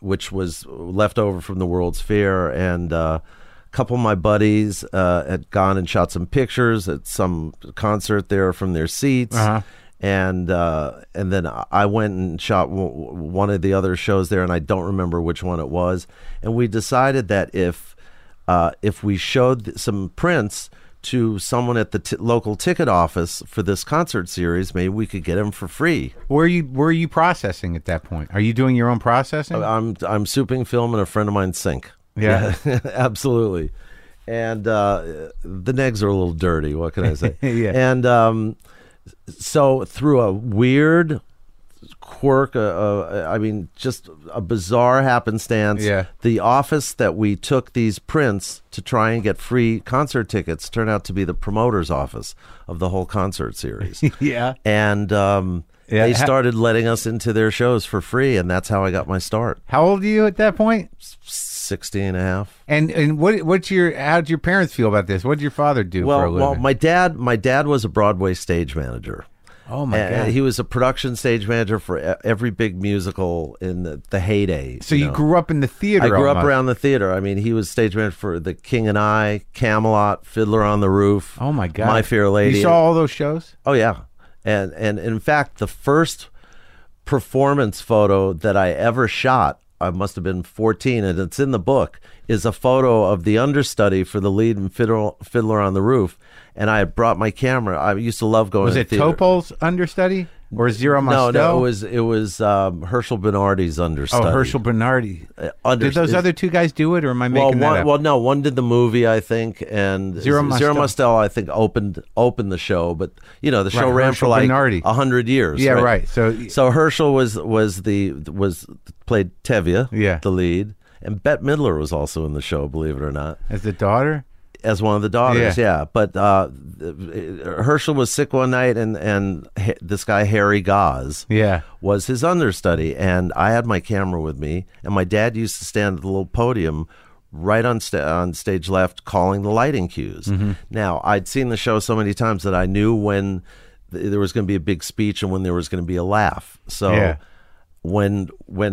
which was left over from the World's Fair, and a couple of my buddies had gone and shot some pictures at some concert there from their seats. And then I went and shot one of the other shows there, and I don't remember which one it was. And we decided that if we showed some prints to someone at the local ticket office for this concert series, maybe we could get them for free. Were you processing at that point? Are you doing your own processing? I'm souping film in a friend of mine's sink. Yeah. Absolutely. And the negs are a little dirty. What can I say? Yeah. And so through a weird quirk, just a bizarre happenstance, the office that we took these prints to try and get free concert tickets turned out to be the promoter's office of the whole concert series. Yeah. And they started letting us into their shows for free, and that's how I got my start. How old are you at that point? 16 and a half. And how'd your parents feel about this? What did your father do for a living? Well, my dad was a Broadway stage manager. Oh my God! He was a production stage manager for every big musical in the heyday. So you grew up in the theater. I grew almost. up around the theater. I mean, he was stage manager for The King and I, Camelot, Fiddler on the Roof. Oh my God! My Fair Lady. You saw all those shows? Oh yeah, and in fact, the first performance photo that I ever shot, I must have been 14, and it's in the book, is a photo of the understudy for the lead in Fiddler on the Roof. And I had brought my camera. I used to love going to the theater. Was it Topol's understudy or Zero Mostel? No, it was Herschel Bernardi's understudy. Oh, Herschel Bernardi. Did those other two guys do it, or am I making that up? Well, no, one did the movie, I think, and Zero Mostel, I think, opened the show. But the show ran Herschel for like Bernardi. 100 years. Yeah, right. So Herschel played Tevye, the lead, and Bette Midler was also in the show. Believe it or not, as the daughter. As one of the daughters, yeah. But Herschel was sick one night, and this guy, Harry Goz, was his understudy. And I had my camera with me, and my dad used to stand at the little podium right on stage left calling the lighting cues. Mm-hmm. Now, I'd seen the show so many times that I knew when there was going to be a big speech and when there was going to be a laugh. So when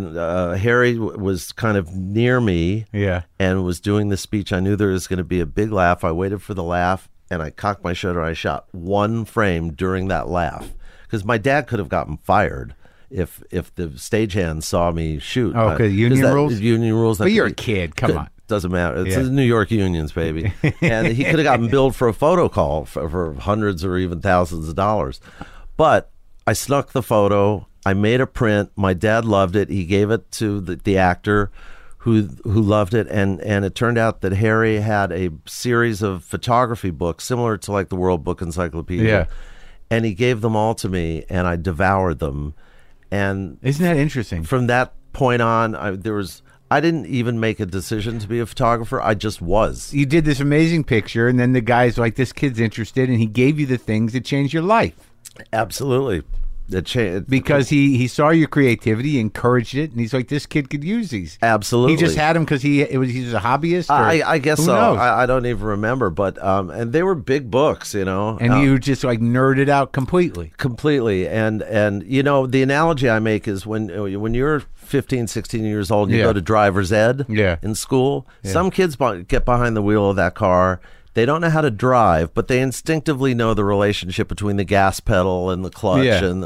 Harry was kind of near me and was doing the speech, I knew there was going to be a big laugh. I waited for the laugh, and I cocked my shutter. I shot one frame during that laugh, because my dad could have gotten fired if the stagehands saw me shoot. Oh, okay, union rules? Union rules. But you're a kid. Come on. Doesn't matter. It's the New York unions, baby. And he could have gotten billed for a photo call for hundreds or even thousands of dollars. But I snuck the photo. I made a print. My dad loved it. He gave it to the actor who loved it. And it turned out that Harry had a series of photography books similar to like the World Book Encyclopedia. Yeah. And he gave them all to me, and I devoured them. And isn't that interesting? From that point on, I didn't even make a decision to be a photographer. I just was. You did this amazing picture, and then the guy's like, this kid's interested, and he gave you the things that changed your life. Absolutely. It changed. Because he saw your creativity, encouraged it, and he's like, this kid could use these. Absolutely. He just had them because he was a hobbyist? I guess who so. knows? I don't even remember. But and they were big books, And you just like nerded out completely. Completely. And the analogy I make is when you're 15, 16 years old and you go to driver's ed in school, some kids get behind the wheel of that car. They don't know how to drive, but they instinctively know the relationship between the gas pedal and the clutch, and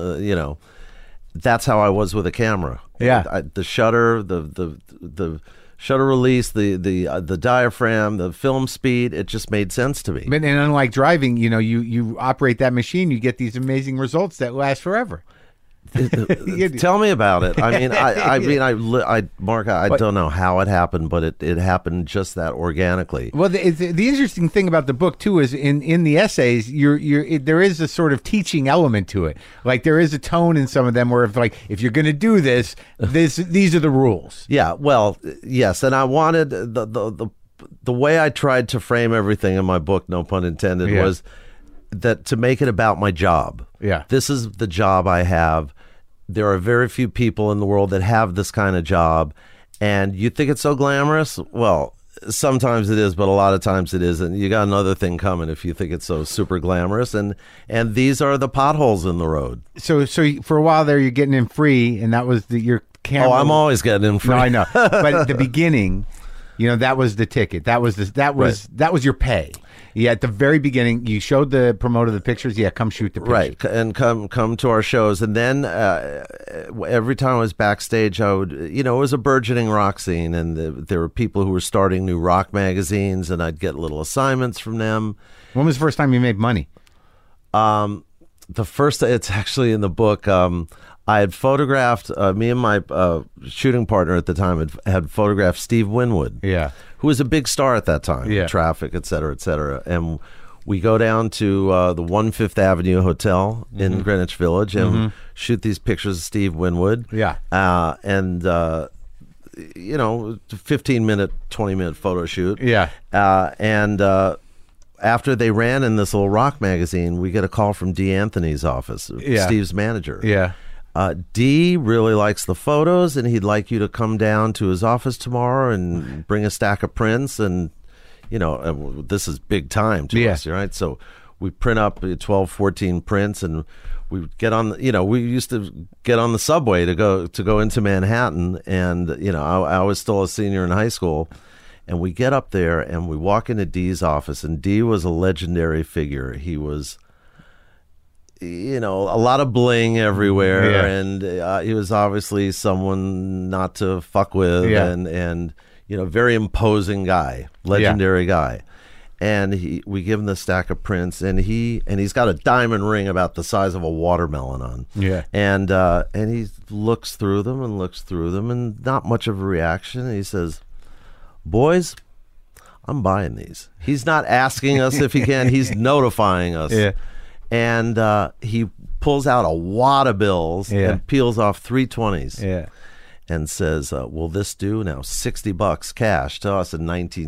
that's how I was with a camera. Yeah, the shutter, the shutter release, the diaphragm, the film speed. It just made sense to me. And unlike driving, you operate that machine, you get these amazing results that last forever. Tell me about it. Mark, I don't know how it happened, but it happened just that organically. Well, the interesting thing about the book too is in the essays, there is a sort of teaching element to it. Like there is a tone in some of them where if you're going to do this, these are the rules. Yeah. Well, yes, and I wanted the way I tried to frame everything in my book, no pun intended, was that to make it about my job. Yeah. This is the job I have. There are very few people in the world that have this kind of job. And you think it's so glamorous? Well, sometimes it is, but a lot of times it isn't. You got another thing coming if you think it's so super glamorous. And these are the potholes in the road. So for a while there, you're getting in free, and that was your can't. Oh, I'm always getting in free. No, I know. But at the beginning, that was the ticket. That was your pay. Yeah, at the very beginning, you showed the promoter the pictures. Yeah, come shoot the pictures. Right, and come to our shows. And then every time I was backstage, I would, it was a burgeoning rock scene, and there were people who were starting new rock magazines, and I'd get little assignments from them. When was the first time you made money? It's actually in the book. I had photographed, me and my shooting partner at the time had photographed Steve Winwood. Yeah. Who was a big star at that time. Yeah. Traffic, et cetera, et cetera. And we go down to the 1 Avenue Hotel in Greenwich Village and shoot these pictures of Steve Winwood. Yeah. 15-minute, 20-minute photo shoot. Yeah. After they ran in this little rock magazine, we get a call from Dee Anthony's office, Steve's manager. Yeah. Dee really likes the photos, and he'd like you to come down to his office tomorrow and bring a stack of prints. And, this is big time to us, right? So we print up 12, 14 prints, and we get on, we used to get on the subway to go into Manhattan. And, I was still a senior in high school. And we get up there and we walk into Dee's office, and Dee was a legendary figure. He was, a lot of bling everywhere, and he was obviously someone not to fuck with, and very imposing guy, legendary guy. And we give him the stack of prints, and he's got a diamond ring about the size of a watermelon on. Yeah. And he looks through them and not much of a reaction. And he says, "Boys, I'm buying these." He's not asking us if he can. He's notifying us. Yeah. And he pulls out a wad of bills and peels off 3 20s. Yeah. And says, "Will this do?" Now, $60 cash to us in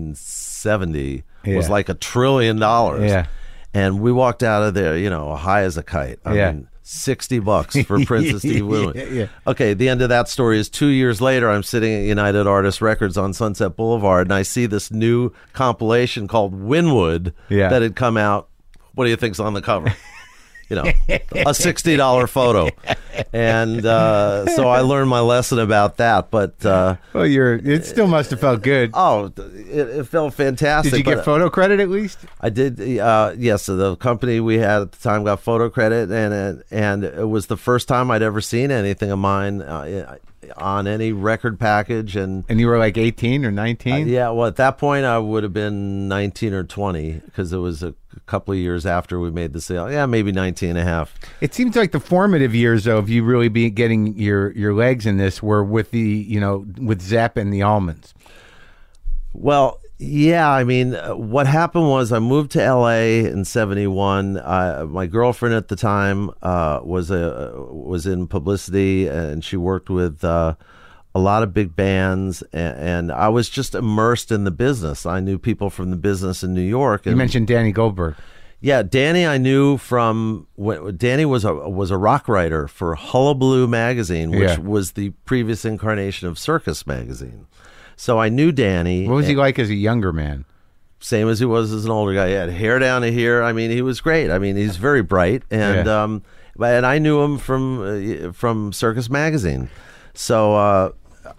1970 was like $1 trillion. Yeah. And we walked out of there, high as a kite. I mean, $60 for Princess Steve Winwood. Yeah. Okay, the end of that story is 2 years later, I'm sitting at United Artists Records on Sunset Boulevard, and I see this new compilation called Winwood that had come out. What do you think's on the cover? A $60 photo. And so I learned my lesson about that. But it still must have felt good. Oh, it felt fantastic. Did you get photo credit at least? I did. Yes, so the company we had at the time got photo credit, and it was the first time I'd ever seen anything of mine on any record package. And you were like 18 or 19? Yeah, well, at that point I would have been 19 or 20, because it was a couple of years after we made the sale. Yeah, maybe 19 and a half. It seems like the formative years, though, of you really be getting your legs in this were with with Zepp and the Almonds. Well, yeah, I mean, what happened was I moved to L.A. in 71. My girlfriend at the time was in publicity, and she worked with a lot of big bands, and I was just immersed in the business. I knew people from the business in New York. And, you mentioned Danny Goldberg. Yeah, Danny I knew from when Danny was a rock writer for Hullabaloo magazine, which was the previous incarnation of Circus magazine. So I knew Danny. What was he like as a younger man? Same as he was as an older guy. He had hair down to here. I mean, he was great. I mean, he's very bright, and and I knew him from Circus magazine. So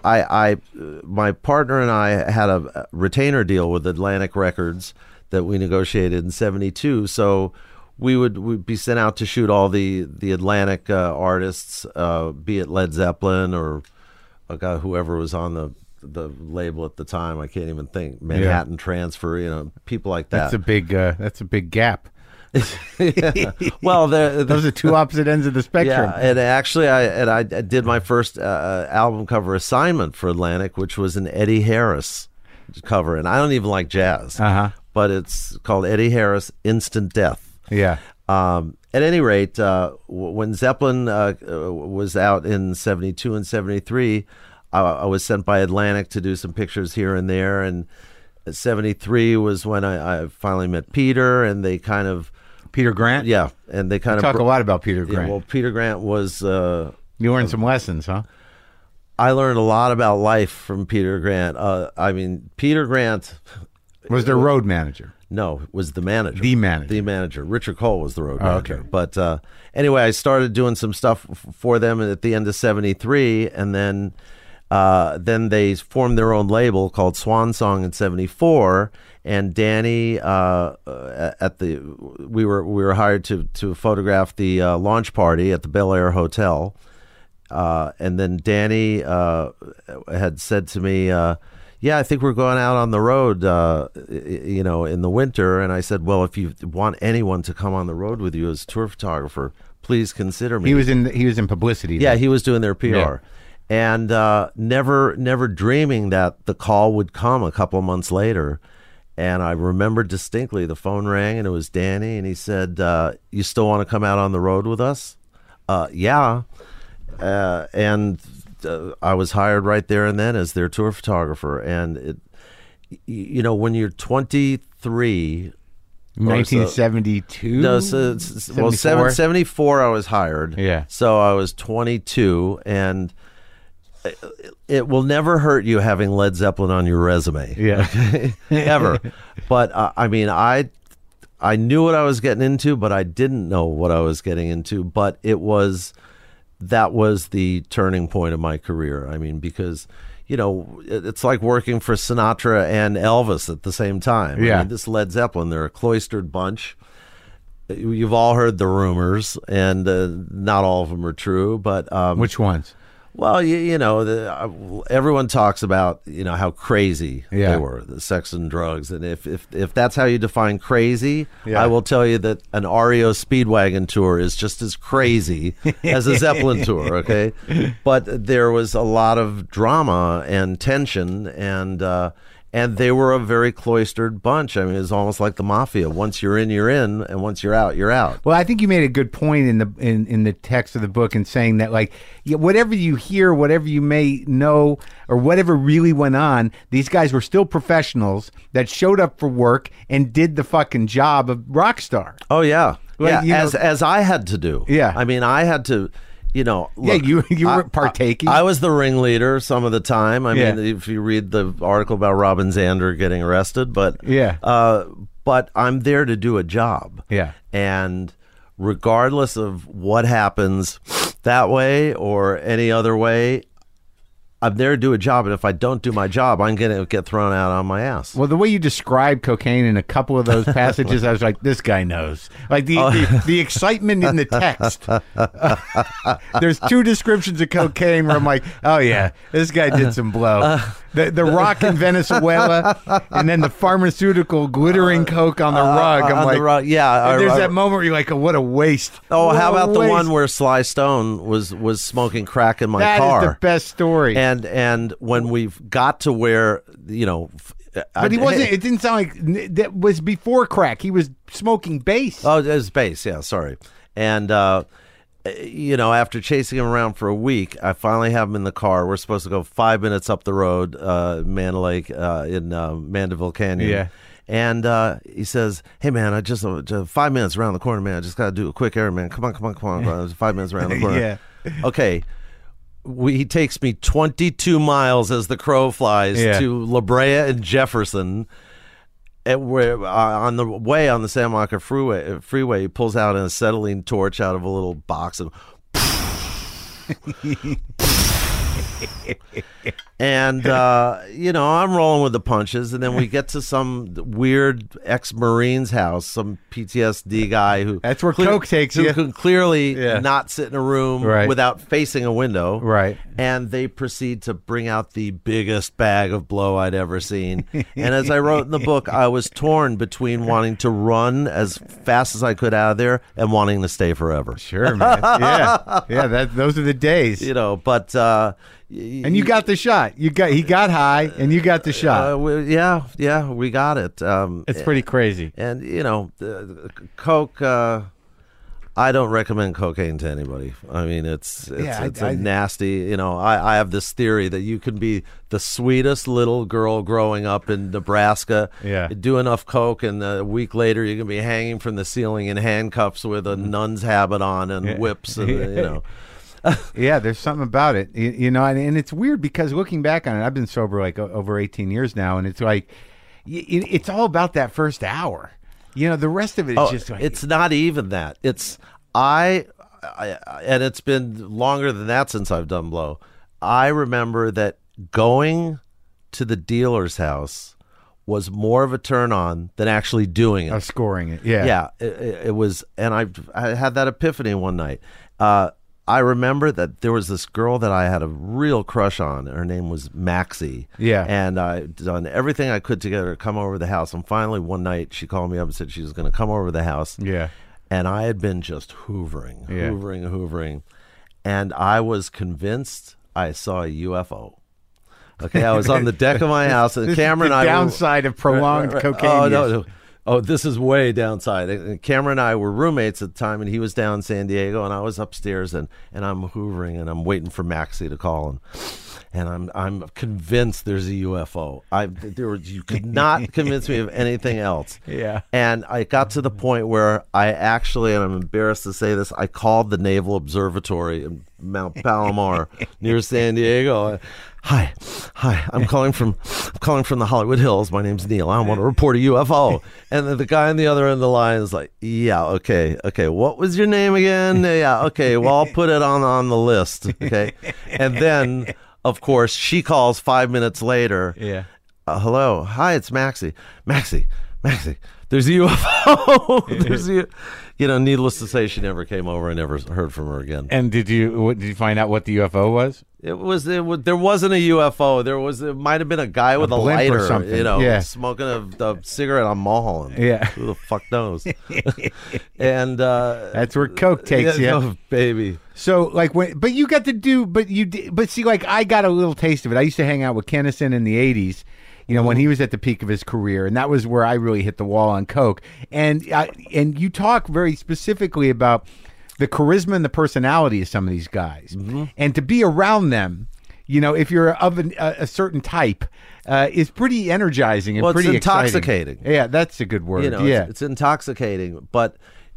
my partner and I had a retainer deal with Atlantic Records that we negotiated in 72. So we'd be sent out to shoot all the Atlantic artists, be it Led Zeppelin or whoever was on the label at the time. I can't even think. Manhattan Transfer, people like that. That's a big gap. Well, those are two opposite ends of the spectrum. Yeah, and actually, I did my first album cover assignment for Atlantic, which was an Eddie Harris cover, and I don't even like jazz, but it's called Eddie Harris, Instant Death. Yeah. At any rate, when Zeppelin was out in 72 and 73, I was sent by Atlantic to do some pictures here and there, and 73 was when I finally met Peter, and they kind of... Peter Grant? Yeah, and they kind of... talk a lot about Peter Grant. Yeah, well, Peter Grant was... you learned some lessons, huh? I learned a lot about life from Peter Grant. I mean, Peter Grant... was their road manager. No, it was the manager. The manager. The manager. Richard Cole was the road manager. Okay. But anyway, I started doing some stuff for them at the end of '73, and then they formed their own label called Swan Song in '74. And Danny, we were hired to photograph the launch party at the Bel Air Hotel. And then Danny had said to me, yeah, I think we're going out on the road, in the winter. And I said, well, if you want anyone to come on the road with you as a tour photographer, please consider me. He was in publicity. Yeah, he was doing their PR. Yeah. And never dreaming that the call would come a couple of months later. And I remember distinctly the phone rang, and it was Danny, and he said, you still want to come out on the road with us? Yeah. And I was hired right there and then as their tour photographer. And when you're 23, 1972. No, 74. I was hired. Yeah. So I was 22, and it will never hurt you having Led Zeppelin on your resume. Yeah. Ever. But I knew what I was getting into, but I didn't know what I was getting into. But that was the turning point of my career. I mean, because, it's like working for Sinatra and Elvis at the same time. Yeah. I mean, this Led Zeppelin, they're a cloistered bunch. You've all heard the rumors, and not all of them are true. But which ones? Well, everyone talks about how crazy they were, the sex and drugs, and if that's how you define crazy, I will tell you that an REO Speedwagon tour is just as crazy as a Zeppelin tour. Okay, but there was a lot of drama and tension, and they were a very cloistered bunch. I mean, it was almost like the mafia. Once you're in, you're in, and once you're out, you're out. Well, I think you made a good point in the text of the book in saying that, like, whatever you hear, whatever you may know, or whatever really went on, these guys were still professionals that showed up for work and did the fucking job of rock star. Oh yeah, like, as I had to do. Yeah, I mean, I had to. Look, you were partaking. I was the ringleader some of the time. I mean, if you read the article about Robin Zander getting arrested, but I'm there to do a job. Yeah, and regardless of what happens that way or any other way, I'm there to do a job, and if I don't do my job, I'm going to get thrown out on my ass. Well, the way you described cocaine in a couple of those passages, I was like, this guy knows. Like the excitement in the text. There's two descriptions of cocaine where I'm like, oh yeah, this guy did some blow. The rock in Venezuela, and then the pharmaceutical glittering coke on the rug. I'm like, the rug, yeah. There's that moment where you're like, oh, what a waste. Oh, how about the one where Sly Stone was smoking crack in my car? That is the best story. And when we've got to where, but he wasn't. It didn't sound like that was before crack. He was smoking bass. Oh, it was bass. Yeah, sorry. And after chasing him around for a week, I finally have him in the car. We're supposed to go 5 minutes up the road, Mandalay, in Mandeville Canyon. Yeah. And he says, "Hey man, I just 5 minutes around the corner, man. I just got to do a quick errand, man. Come on. 5 minutes around the corner." Yeah. Okay. He takes me 22 miles as the crow flies to La Brea and Jefferson. We're on the way on the San Marco freeway, he pulls out an acetylene torch out of a little box and and I'm rolling with the punches, and then we get to some weird ex-Marine's house, some PTSD guy who that's where coke takes you, who can clearly not sit in a room without facing a window, right? And they proceed to bring out the biggest bag of blow I'd ever seen. And as I wrote in the book, I was torn between wanting to run as fast as I could out of there and wanting to stay forever. Sure, man. Yeah. Those are the days, But and you got the shot. He got high, and you got the shot. We got it. It's pretty crazy. And coke. I don't recommend cocaine to anybody. I mean, it's a nasty. I have this theory that you can be the sweetest little girl growing up in Nebraska. Yeah. Do enough coke, and a week later you can be hanging from the ceiling in handcuffs with a nun's habit on and whips, and Yeah, there's something about it, and it's weird because looking back on it, I've been sober like over 18 years now, and it's like, it's all about that first hour. The rest of it is just like, it's not even that. It's I and it's been longer than that since I've done blow. I remember that going to the dealer's house was more of a turn on than actually doing it. Scoring it. Yeah. Yeah, it was, and I had that epiphany one night. I remember that there was this girl that I had a real crush on. Her name was Maxie. Yeah. And I'd done everything I could to get her to come over to the house. And finally, one night, she called me up and said she was going to come over to the house. Yeah. And I had been just hoovering. And I was convinced I saw a UFO. Okay, I was on the deck of my house, and Cameron and I downside of prolonged cocaine. Oh, no. Oh, this is way downside. And Cameron and I were roommates at the time, and he was down in San Diego, and I was upstairs, and I'm hoovering, and I'm waiting for Maxie to call, and I'm convinced there's a UFO. You could not convince me of anything else. Yeah. And I got to the point where I actually, and I'm embarrassed to say this, I called the Naval Observatory in Mount Palomar near San Diego. Hi, I'm calling from the Hollywood Hills. My name's Neil. I want to report a UFO. And then the guy on the other end of the line is like, yeah, okay. What was your name again? Yeah, okay. Well, I'll put it on the list. Okay. And then, of course, she calls 5 minutes later. Yeah. Hello. Hi, it's Maxie. Maxie. There's a UFO. Needless to say, she never came over. I never heard from her again. And did you find out what the UFO was? There wasn't a UFO. It might have been a guy with a lighter, or something. smoking a cigarette on Mulholland. Yeah. Who the fuck knows? And that's where coke takes you, oh, baby. So but you got to do, but see, like I got a little taste of it. I used to hang out with Kennison in the '80s. When he was at the peak of his career, and that was where I really hit the wall on coke. And you talk very specifically about the charisma and the personality of some of these guys, and to be around them, if you're of a certain type, is pretty energizing and pretty intoxicating. Exciting. Yeah, that's a good word. It's intoxicating, but.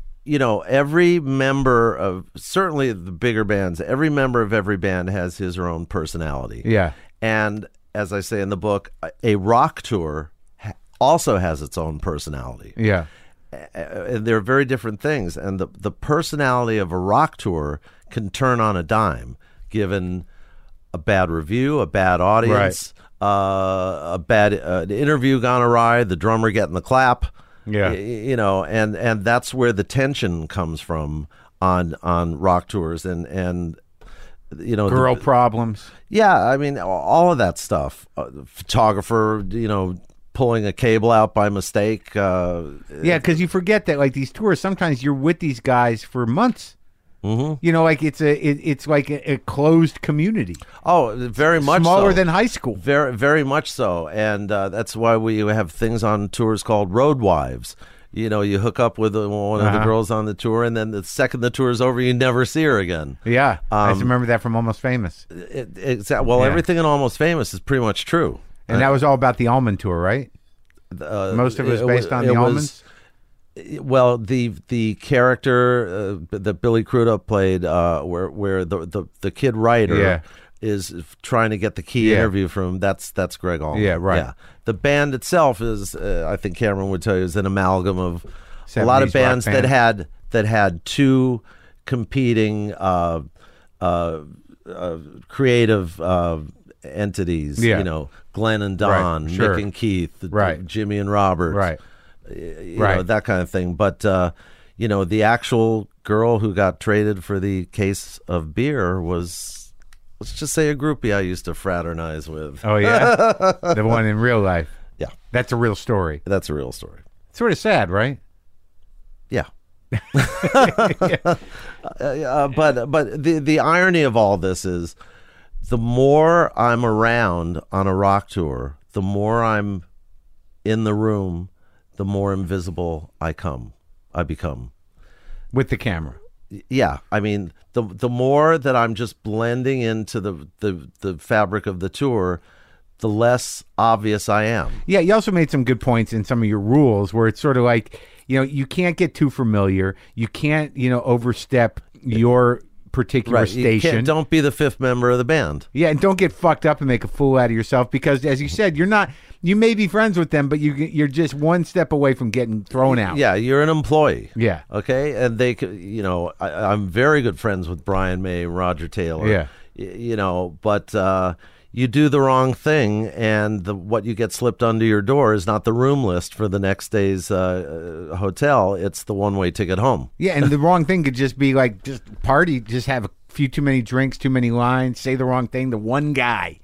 Every member of, certainly the bigger bands, every member of every band has his or own personality. Yeah. And as I say in the book, a rock tour also has its own personality. Yeah. And they're very different things. And the personality of a rock tour can turn on a dime, given a bad review, a bad audience, a bad interview gone awry, the drummer getting the clap. Yeah. And that's where the tension comes from on rock tours and girl problems. Yeah, I mean all of that stuff. Photographer, pulling a cable out by mistake. Yeah, because you forget that like these tours, sometimes you're with these guys for months. Mm-hmm. It's like a closed community. Oh, very much smaller so. than high school. Very, very much so, and that's why we have things on tours called road wives. You hook up with one of the girls on the tour, and then the second the tour is over, you never see her again. Yeah, I remember that from Almost Famous. Everything in Almost Famous is pretty much true, and that was all about the Almond tour, right? Most of it was based on the Almonds. Well, the character that Billy Crudup played, where the kid writer is trying to get the key interview from, that's Greg Allman. Yeah, right. Yeah. The band itself is, I think Cameron would tell you, is an amalgam of a lot of bands that had two competing creative entities. Yeah. Glenn and Don, Mick and Keith, Jimmy and Robert. Right. That kind of thing. But, the actual girl who got traded for the case of beer was, let's just say, a groupie I used to fraternize with. Oh, yeah? The one in real life. Yeah. That's a real story. That's a real story. Sort of sad, right? Yeah. But the irony of all this is the more I'm around on a rock tour, the more I'm in the room, the more invisible I become. With the camera. Yeah. I mean, the more that I'm just blending into the fabric of the tour, the less obvious I am. Yeah, you also made some good points in some of your rules where it's sort of like, you can't get too familiar. You can't, overstep your particular Right. station. Don't be the fifth member of the band. Yeah, and don't get fucked up and make a fool out of yourself because, as you said, you're not. You may be friends with them, but you're just one step away from getting thrown out. Yeah, you're an employee. Yeah. Okay, and they could, I'm very good friends with Brian May, Roger Taylor. Yeah. But you do the wrong thing, and what you get slipped under your door is not the room list for the next day's hotel. It's the one-way ticket home. Yeah, and the wrong thing could just be like just party, just have a few too many drinks, too many lines, say the wrong thing. The one guy,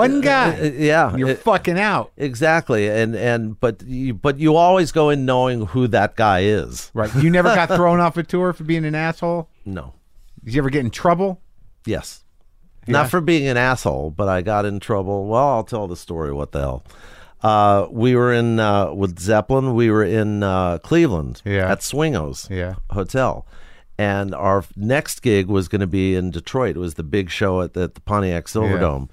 yeah, you're fucking out. Exactly, but you always go in knowing who that guy is. Right. You never got thrown off a tour for being an asshole? No. Did you ever get in trouble? Yes. Yeah. Not for being an asshole, but I got in trouble. Well, I'll tell the story. What the hell? We were in with Zeppelin. We were in Cleveland at Swingos Hotel, and our next gig was going to be in Detroit. It was the big show at the Pontiac Silverdome.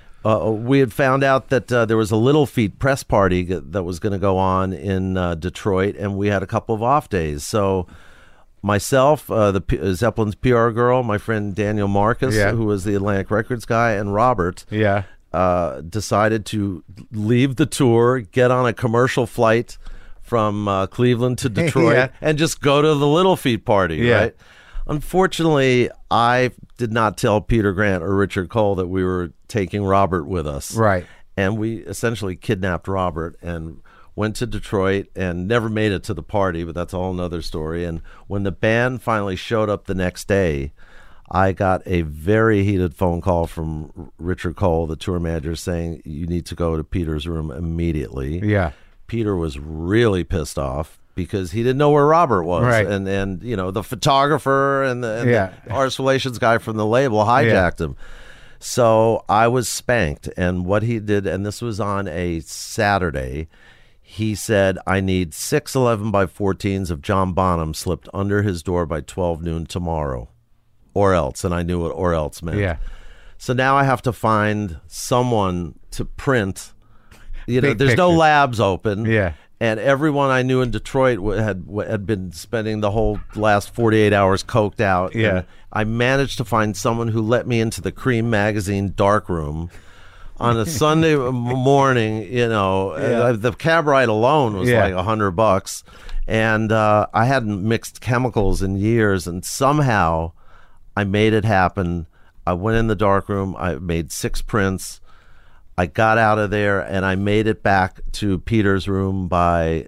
We had found out that there was a Little Feat press party that was going to go on in Detroit, and we had a couple of off days. So myself, Zeppelin's PR girl, my friend Daniel Marcus, who was the Atlantic Records guy, and Robert decided to leave the tour, get on a commercial flight from Cleveland to Detroit, and just go to the Little Feat party, right? Unfortunately, I did not tell Peter Grant or Richard Cole that we were taking Robert with us. Right. And we essentially kidnapped Robert and went to Detroit and never made it to the party, but that's a whole nother story. And when the band finally showed up the next day, I got a very heated phone call from Richard Cole, the tour manager, saying, you need to go to Peter's room immediately. Yeah. Peter was really pissed off because he didn't know where Robert was. Right. And the photographer and the artist relations guy from the label hijacked him. So I was spanked. And what he did, and this was on a Saturday, he said, I need 6 11x14s of John Bonham slipped under his door by 12 noon tomorrow, or else. And I knew what or else meant. Yeah. So now I have to find someone to print. There's pictures. No labs open. Yeah. And everyone I knew in Detroit had been spending the whole last 48 hours coked out. Yeah. And I managed to find someone who let me into the Cream magazine darkroom on a Sunday morning. The cab ride alone was like $100, and I hadn't mixed chemicals in years, and somehow I made it happen. I went in the darkroom. I made 6 prints. I got out of there, and I made it back to Peter's room by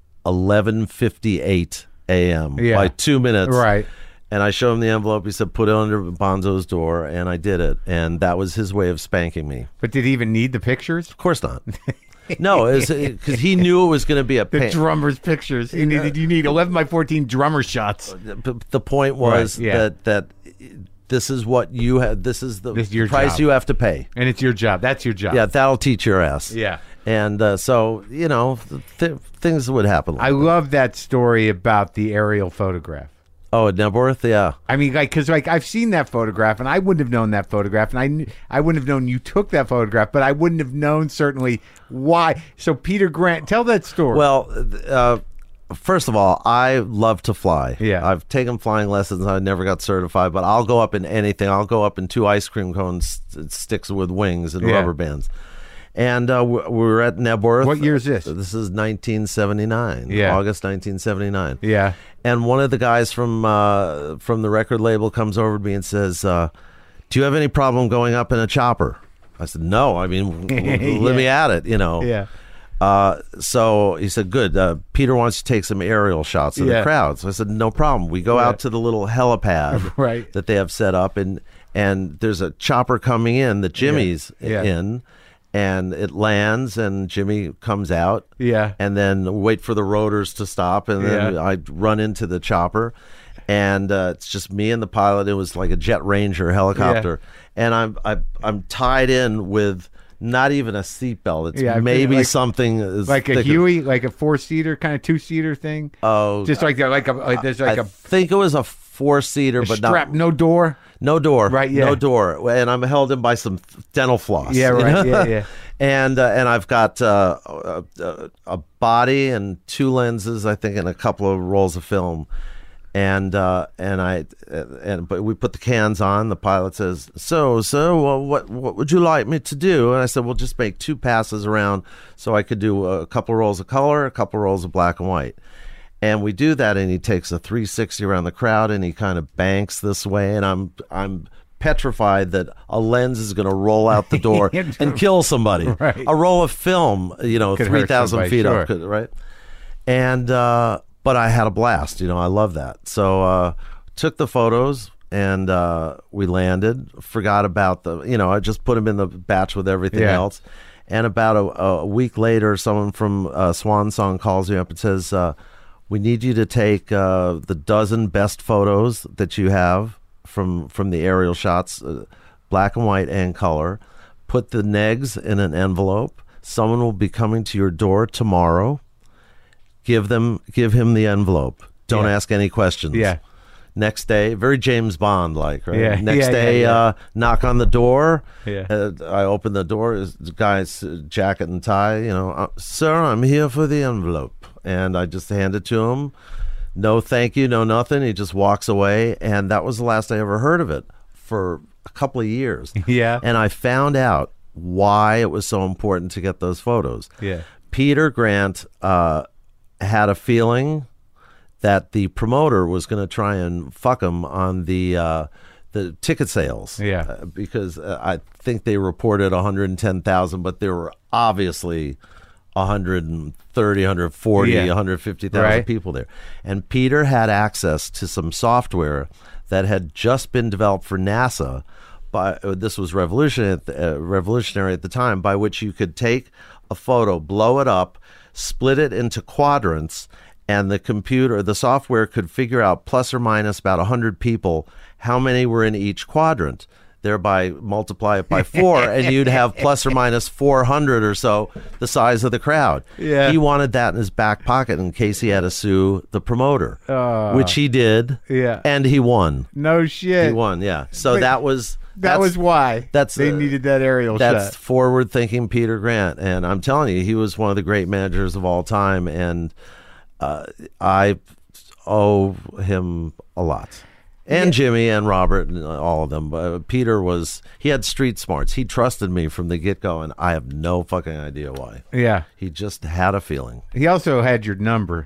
11:58 a.m. by 2 minutes. Right. And I showed him the envelope. He said, put it under Bonzo's door, and I did it. And that was his way of spanking me. But did he even need the pictures? Of course not. No, because he knew it was going to be a The drummer's pictures. You need 11x14 drummer shots. The point was that this is what you have. This is the price you have to pay, and it's your job. That's your job. Yeah, that'll teach your ass. Yeah, and so things would happen. I love that story about the aerial photograph. Oh, at Nebworth, yeah. I mean, because I've seen that photograph, and I wouldn't have known that photograph, and I wouldn't have known you took that photograph, but I wouldn't have known certainly why. So Peter Grant, tell that story. Well, first of all, I love to fly. Yeah. I've taken flying lessons. I never got certified, but I'll go up in anything. I'll go up in 2 ice cream cones, sticks with wings and rubber bands. And we were at Nebworth. What year is this? This is 1979. Yeah. August 1979. Yeah. And one of the guys from the record label comes over to me and says, do you have any problem going up in a chopper? I said, no. I mean, let me at it, Yeah. So he said, good. Peter wants to take some aerial shots of the crowd. So I said, no problem. We go out to the little helipad that they have set up, and there's a chopper coming in that Jimmy's in. And it lands, and Jimmy comes out. Yeah. And then wait for the rotors to stop, and then I run into the chopper, and it's just me and the pilot. It was like a Jet Ranger helicopter, and I'm tied in with not even a seatbelt. It's maybe like, something like a Huey, like a 4-seater kind of 2-seater thing. Oh, just like there's like I think it was a 4-seater, but strap, not no door. No door, right? Yeah, no door, and I'm held in by some dental floss. Yeah, right. Yeah. And I've got a body and 2 lenses, I think, and a couple of rolls of film. But we put the cans on. The pilot says, "So, well, what would you like me to do?" And I said, "Well, just make 2 passes around, so I could do a couple rolls of color, a couple rolls of black and white." And we do that, and he takes a 360 around the crowd, and he kind of banks this way, and I'm petrified that a lens is going to roll out the door and kill somebody. Right. A roll of film, 3,000 feet up, right? And but I had a blast. I love that. So took the photos, and we landed. Forgot about I just put them in the batch with everything else. And about a week later, someone from Swan Song calls me up and says, "We need you to take the dozen best photos that you have from the aerial shots, black and white and color. Put the negs in an envelope. Someone will be coming to your door tomorrow. Give him the envelope. Don't ask any questions." Yeah. Next day, very James Bond like, right? Yeah. Next day, knock on the door. Yeah. I open the door. The guy's jacket and tie. "Sir, I'm here for the envelope," and I just hand it to him. No, thank you, no nothing. He just walks away, and that was the last I ever heard of it for a couple of years. Yeah. And I found out why it was so important to get those photos. Yeah. Peter Grant had a feeling that the promoter was going to try and fuck him on the ticket sales. Yeah. Because I think they reported 110,000, but there were obviously 130, 140, 150,000 people there. And Peter had access to some software that had just been developed for NASA. This was revolutionary at the time, by which you could take a photo, blow it up, split it into quadrants, and the software could figure out plus or minus about 100 people, how many were in each quadrant. Thereby multiply it by 4, and you'd have plus or minus 400 or so, the size of the crowd. Yeah. He wanted that in his back pocket in case he had to sue the promoter, which he did. Yeah. And he won. No shit. He won, yeah. So that was why they needed that aerial shot. That's forward-thinking Peter Grant, and I'm telling you, he was one of the great managers of all time, and I owe him a lot. And Jimmy and Robert and all of them. Peter he had street smarts. He trusted me from the get-go, and I have no fucking idea why. Yeah. He just had a feeling. He also had your number.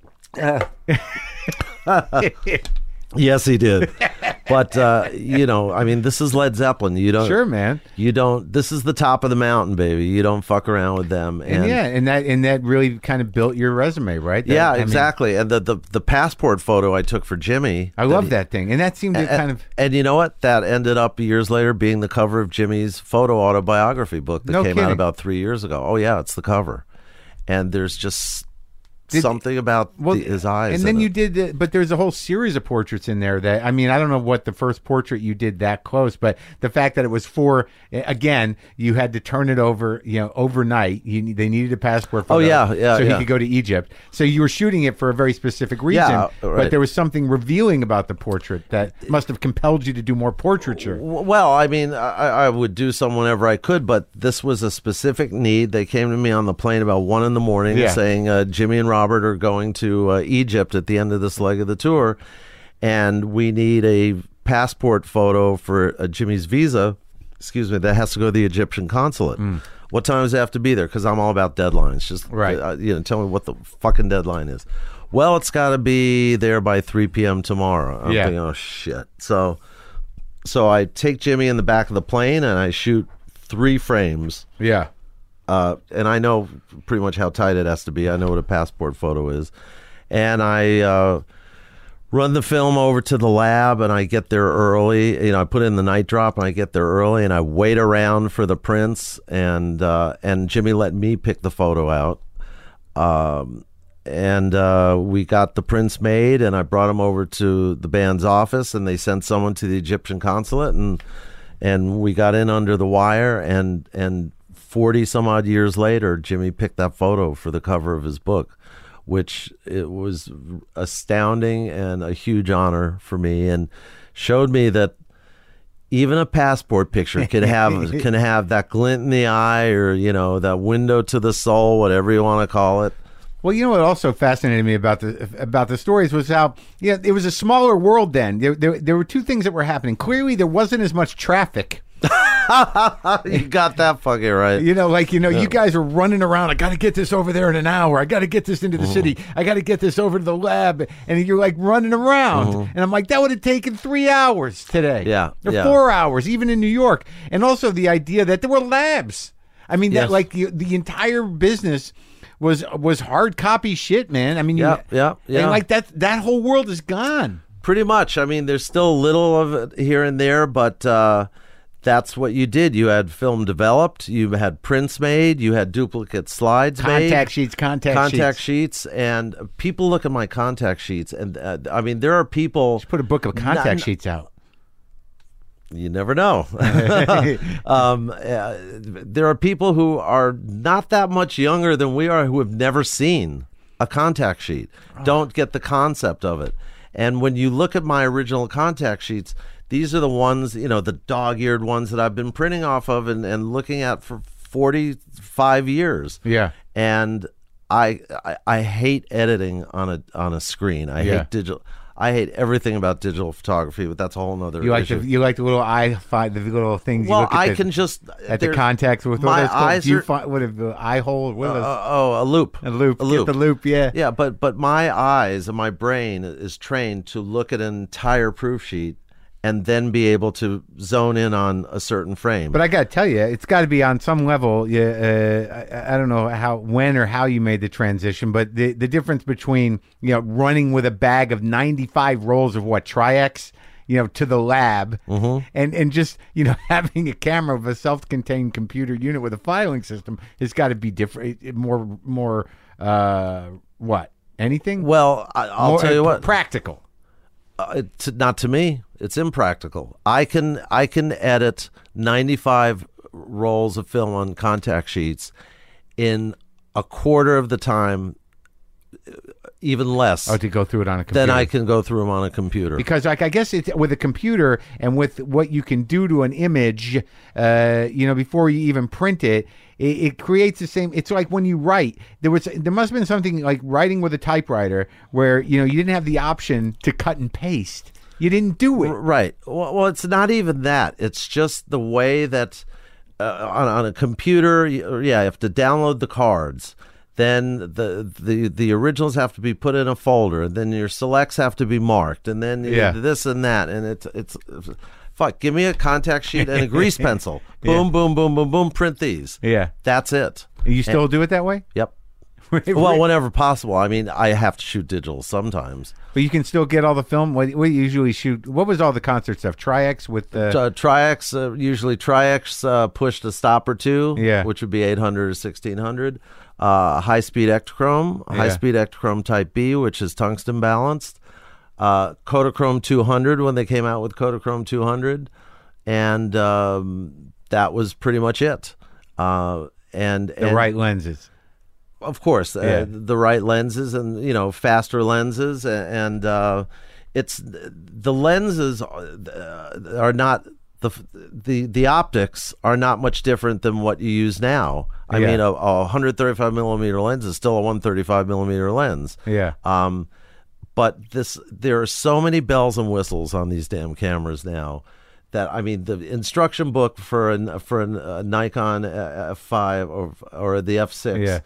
Yes, he did. But, this is Led Zeppelin. Sure, man. This is the top of the mountain, baby. You don't fuck around with them. And that really kind of built your resume, right? Exactly. And the passport photo I took for Jimmy. I love that thing. And that seemed to kind of... And you know what? That ended up years later being the cover of Jimmy's photo autobiography book that came out about 3 years ago. Oh, yeah, it's the cover. And there's just... something about his eyes. And then you did, but there's a whole series of portraits in there that, I don't know what the first portrait you did that close, but the fact that it was again, you had to turn it over, overnight. They needed a passport for so he could go to Egypt. So you were shooting it for a very specific reason, but there was something revealing about the portrait that must have compelled you to do more portraiture. Well, I would do some whenever I could, but this was a specific need. They came to me on the plane about 1 a.m. saying, Jimmy and Robert are going to Egypt at the end of this leg of the tour, and we need a passport photo for Jimmy's visa, that has to go to the Egyptian consulate. What time does it have to be there? Because I'm all about deadlines. Just tell me what the fucking deadline is. Well, it's got to be there by 3 p.m. tomorrow. I'm thinking, oh shit. So I take Jimmy in the back of the plane and I shoot 3 frames. Yeah. And I know pretty much how tight it has to be. I know what a passport photo is. And I run the film over to the lab, and I get there early. I put in the night drop, and I get there early, and I wait around for the prints, and Jimmy let me pick the photo out. And we got the prints made, and I brought them over to the band's office, and they sent someone to the Egyptian consulate, and we got in under the wire, and 40 some odd years later, Jimmy picked that photo for the cover of his book, which it was astounding and a huge honor for me, and showed me that even a passport picture can have that glint in the eye, or that window to the soul, whatever you want to call it. Well, you know what also fascinated me about the stories was how it was a smaller world then. There were two things that were happening. Clearly, there wasn't as much traffic. You got that fucking right. You guys are running around. I got to get this over there in an hour. I got to get this into the city. I got to get this over to the lab. And you're like running around. And I'm like, that would have taken 3 hours today. Yeah. Or 4 hours, even in New York. And also the idea that there were labs. I mean, that like the entire business was hard copy shit, man. I mean, And like that whole world is gone. Pretty much. I mean, there's still a little of it here and there, but that's what you did. You had film developed, you had prints made, you had duplicate slides made. Contact sheets. And people look at my contact sheets, and I mean, there are people... Just put a book of contact sheets out. You never know. There are people who are not that much younger than we are who have never seen a contact sheet, don't get the concept of it. And when you look at my original contact sheets, these are the ones, the dog-eared ones that I've been printing off of and looking at for 45 years. Yeah. And I hate editing on a screen. I hate digital. I hate everything about digital photography, but that's a whole nother issue. You like the little the little things. Well, you look at can just at the contacts with my eyes. Do you find what if the eye hole? A loop. A loop. Get the loop. Yeah. Yeah, but my eyes and my brain is trained to look at an entire proof sheet and then be able to zone in on a certain frame. But I got to tell you, it's got to be on some level. I don't know when or how you made the transition, but the difference between running with a bag of 95 rolls of Tri-X, to the lab, and just having a camera with a self-contained computer unit with a filing system has got to be different. More what? Anything? Well, I'll tell you what. Practical. Not to me. It's impractical. I can edit 95 rolls of film on contact sheets in a quarter of the time, even less. To go through it on a computer. Then I can go through them on a computer. Because I guess it's with a computer and with what you can do to an image, before you even print it, it creates the same. It's like when you write, there must have been something like writing with a typewriter where you didn't have the option to cut and paste. You didn't do it. Right. Well, it's not even that. It's just the way that on a computer, you have to download the cards. Then the originals have to be put in a folder. And then your selects have to be marked. And then this and that. And it's fuck, give me a contact sheet and a grease pencil. Boom, boom, boom, boom, boom, print these. Yeah. That's it. You still do it that way? Yep. Well, whenever possible. I mean, I have to shoot digital sometimes. But you can still get all the film. What you usually shoot? What was all the concert stuff? Tri-X with the... Tri-X, usually Tri-X pushed a stop or two, yeah, which would be 800 or 1600. High-speed Ektachrome, high-speed Ektachrome Type B, which is tungsten balanced. Kodachrome 200 when they came out with Kodachrome 200. And that was pretty much it. And the right lenses. Of course, the right lenses and faster lenses, and it's the lenses are not the optics are not much different than what you use now. I mean, a 135 millimeter lens is still a 135 millimeter lens. Yeah. But there are so many bells and whistles on these damn cameras now. That I mean, the instruction book for a Nikon F5 or the F6. Yeah.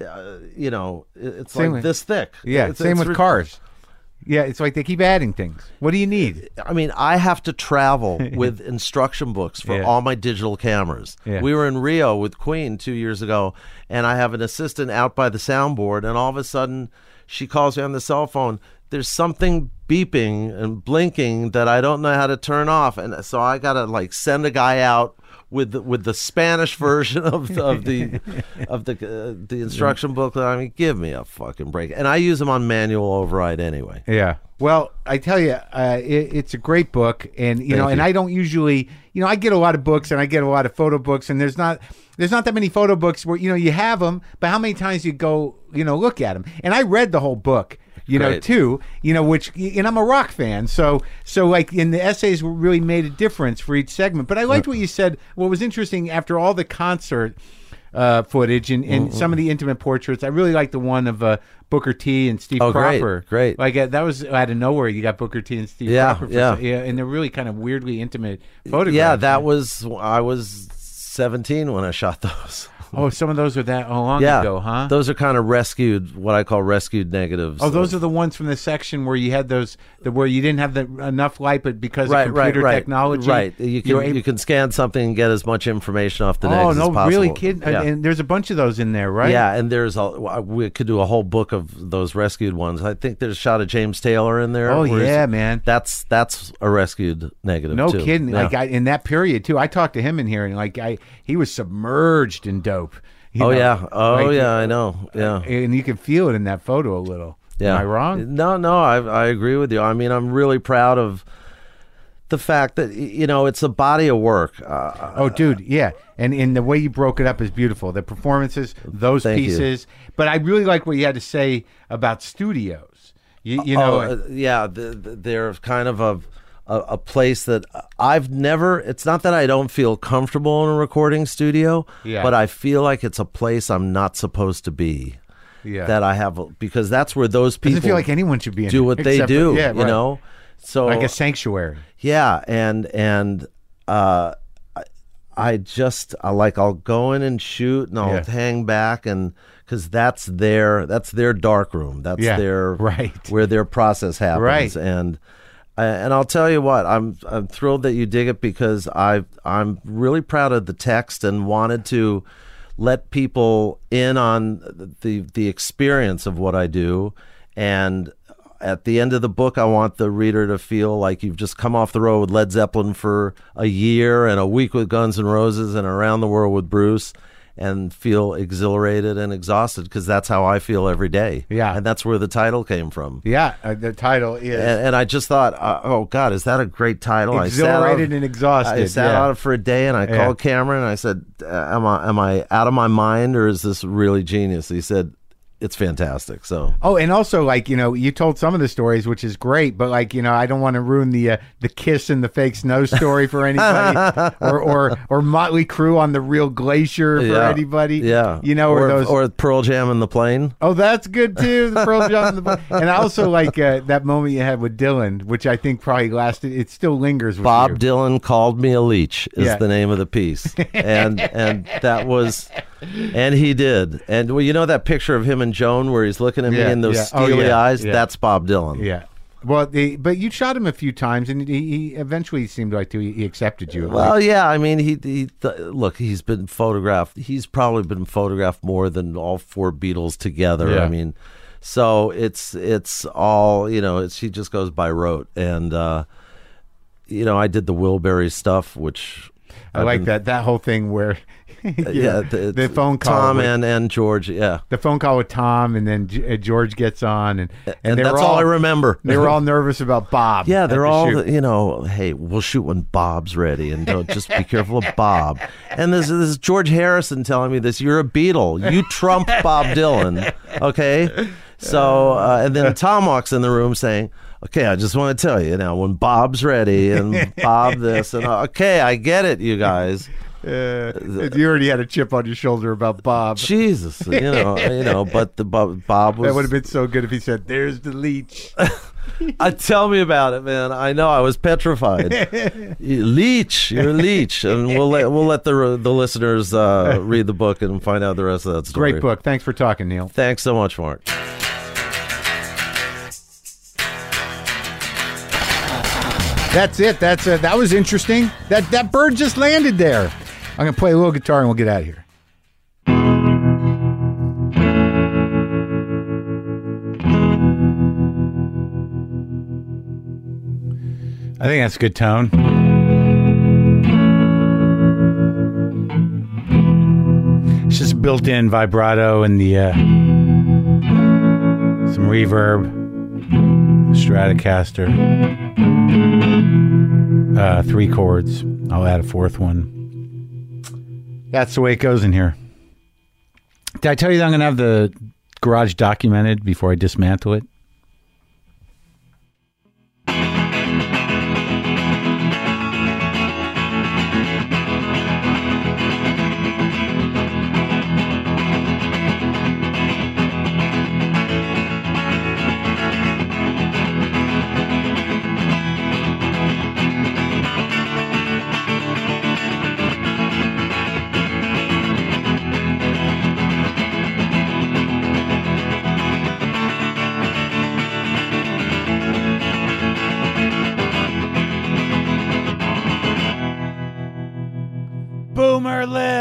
It's same like this thick. Yeah, same with cars. Yeah, it's like they keep adding things. What do you need? I mean, I have to travel with instruction books for all my digital cameras. Yeah. We were in Rio with Queen 2 years ago, and I have an assistant out by the soundboard, and all of a sudden she calls me on the cell phone. There's something beeping and blinking that I don't know how to turn off, and so I gotta send a guy out with the Spanish version of the instruction booklet. I mean, give me a fucking break. And I use them on manual override anyway. Yeah. Well, I tell you, it's a great book, and and I don't usually, I get a lot of books and I get a lot of photo books, and there's not that many photo books where you have them, but how many times you go look at them? And I read the whole book. Too, and I'm a rock fan. So in the essays really made a difference for each segment. But I liked what you said. What was interesting after all the concert footage and some of the intimate portraits. I really like the one of Booker T and Steve Cropper. Great. Like that was out of nowhere. You got Booker T and Steve Cropper. And they're really kind of weirdly intimate photographs. Yeah, I was 17 when I shot those. Oh, some of those are that long ago, huh? Those are kind of rescued, what I call rescued negatives. Oh, those are the ones from the section where you had where you didn't have enough light, but because of computer technology, you can scan something and get as much information off the negs as possible. Oh no, really, kid? Yeah. And there's a bunch of those in there, right? Yeah, and we could do a whole book of those rescued ones. I think there's a shot of James Taylor in there. Oh yeah, man, that's a rescued negative. No too. kidding. Yeah. Like in that period too, I talked to him in here, and he was submerged in dope. I know. Yeah, and you can feel it in that photo a little. Yeah. Am I wrong? No, I agree with you. I mean, I'm really proud of the fact that it's a body of work. Dude, yeah, and the way you broke it up is beautiful. The performances, those pieces. But I really like what you had to say about studios. They're kind of a place that I've never. It's not that I don't feel comfortable in a recording studio, but I feel like it's a place I'm not supposed to be. Yeah, that I have, because that's where those people doesn't feel like anyone should be in do what they do. You know, so like a sanctuary. Yeah, and I'll go in and shoot, and I'll hang back, and because that's their dark room. That's where their process happens. Right. And I'll tell you what, I'm thrilled that you dig it, because I'm really proud of the text and wanted to let people in on the experience of what I do. And at the end of the book, I want the reader to feel like you've just come off the road with Led Zeppelin for a year, and a week with Guns N' Roses, and around the world with Bruce, and feel exhilarated and exhausted, because that's how I feel every day. Yeah. And that's where the title came from. Yeah, the title is. And I just thought, oh, God, is that a great title? Exhilarated and exhausted. I sat on it for a day, and I called Cameron, and I said, am I out of my mind, or is this really genius? He said, it's fantastic. So and also, you told some of the stories, which is great, but I don't want to ruin the Kiss and the fake snow story for anybody, or Motley Crue on the real glacier for anybody. Yeah, or Pearl Jam in the plane. Oh, that's good too. The Pearl Jam in the plane. And I also like that moment you had with Dylan, which I think probably lasted. It still lingers with Bob you. Dylan Called Me a Leech is the name of the piece, and that was. And he did. And that picture of him and Joan where he's looking at me in those steely eyes? Yeah. That's Bob Dylan. Yeah. Well, but you shot him a few times, and he eventually seemed like he accepted you. Well, yeah. I mean, look, he's been photographed. He's probably been photographed more than all four Beatles together. Yeah. I mean, so it's all, he just goes by rote. And, I did the Wilbury stuff, which... I like that whole thing where... the phone call Tom and George, the phone call with Tom, and then George gets on, and that's all I remember. They were all nervous about Bob. Yeah, they're all hey, we'll shoot when Bob's ready, and don't just be careful of Bob. And this is George Harrison telling me this: you're a Beatle, you trump Bob Dylan, okay? So and then Tom walks in the room saying, okay, I just want to tell you now, when Bob's ready, and Bob this, and okay, I get it, you guys. You already had a chip on your shoulder about Bob. Jesus, but the Bob was. That would have been so good if he said, "There's the leech." Tell me about it, man. I know, I was petrified. Leech, you're a leech, and we'll let the listeners read the book and find out the rest of that story. Great book. Thanks for talking, Neil. Thanks so much, Mark. That's it. That was interesting. That bird just landed there. I'm going to play a little guitar and we'll get out of here. I think that's a good tone. It's just built-in vibrato and the some reverb, Stratocaster, 3 chords. I'll add a 4th one. That's the way it goes in here. Did I tell you that I'm going to have the garage documented before I dismantle it? Marlin.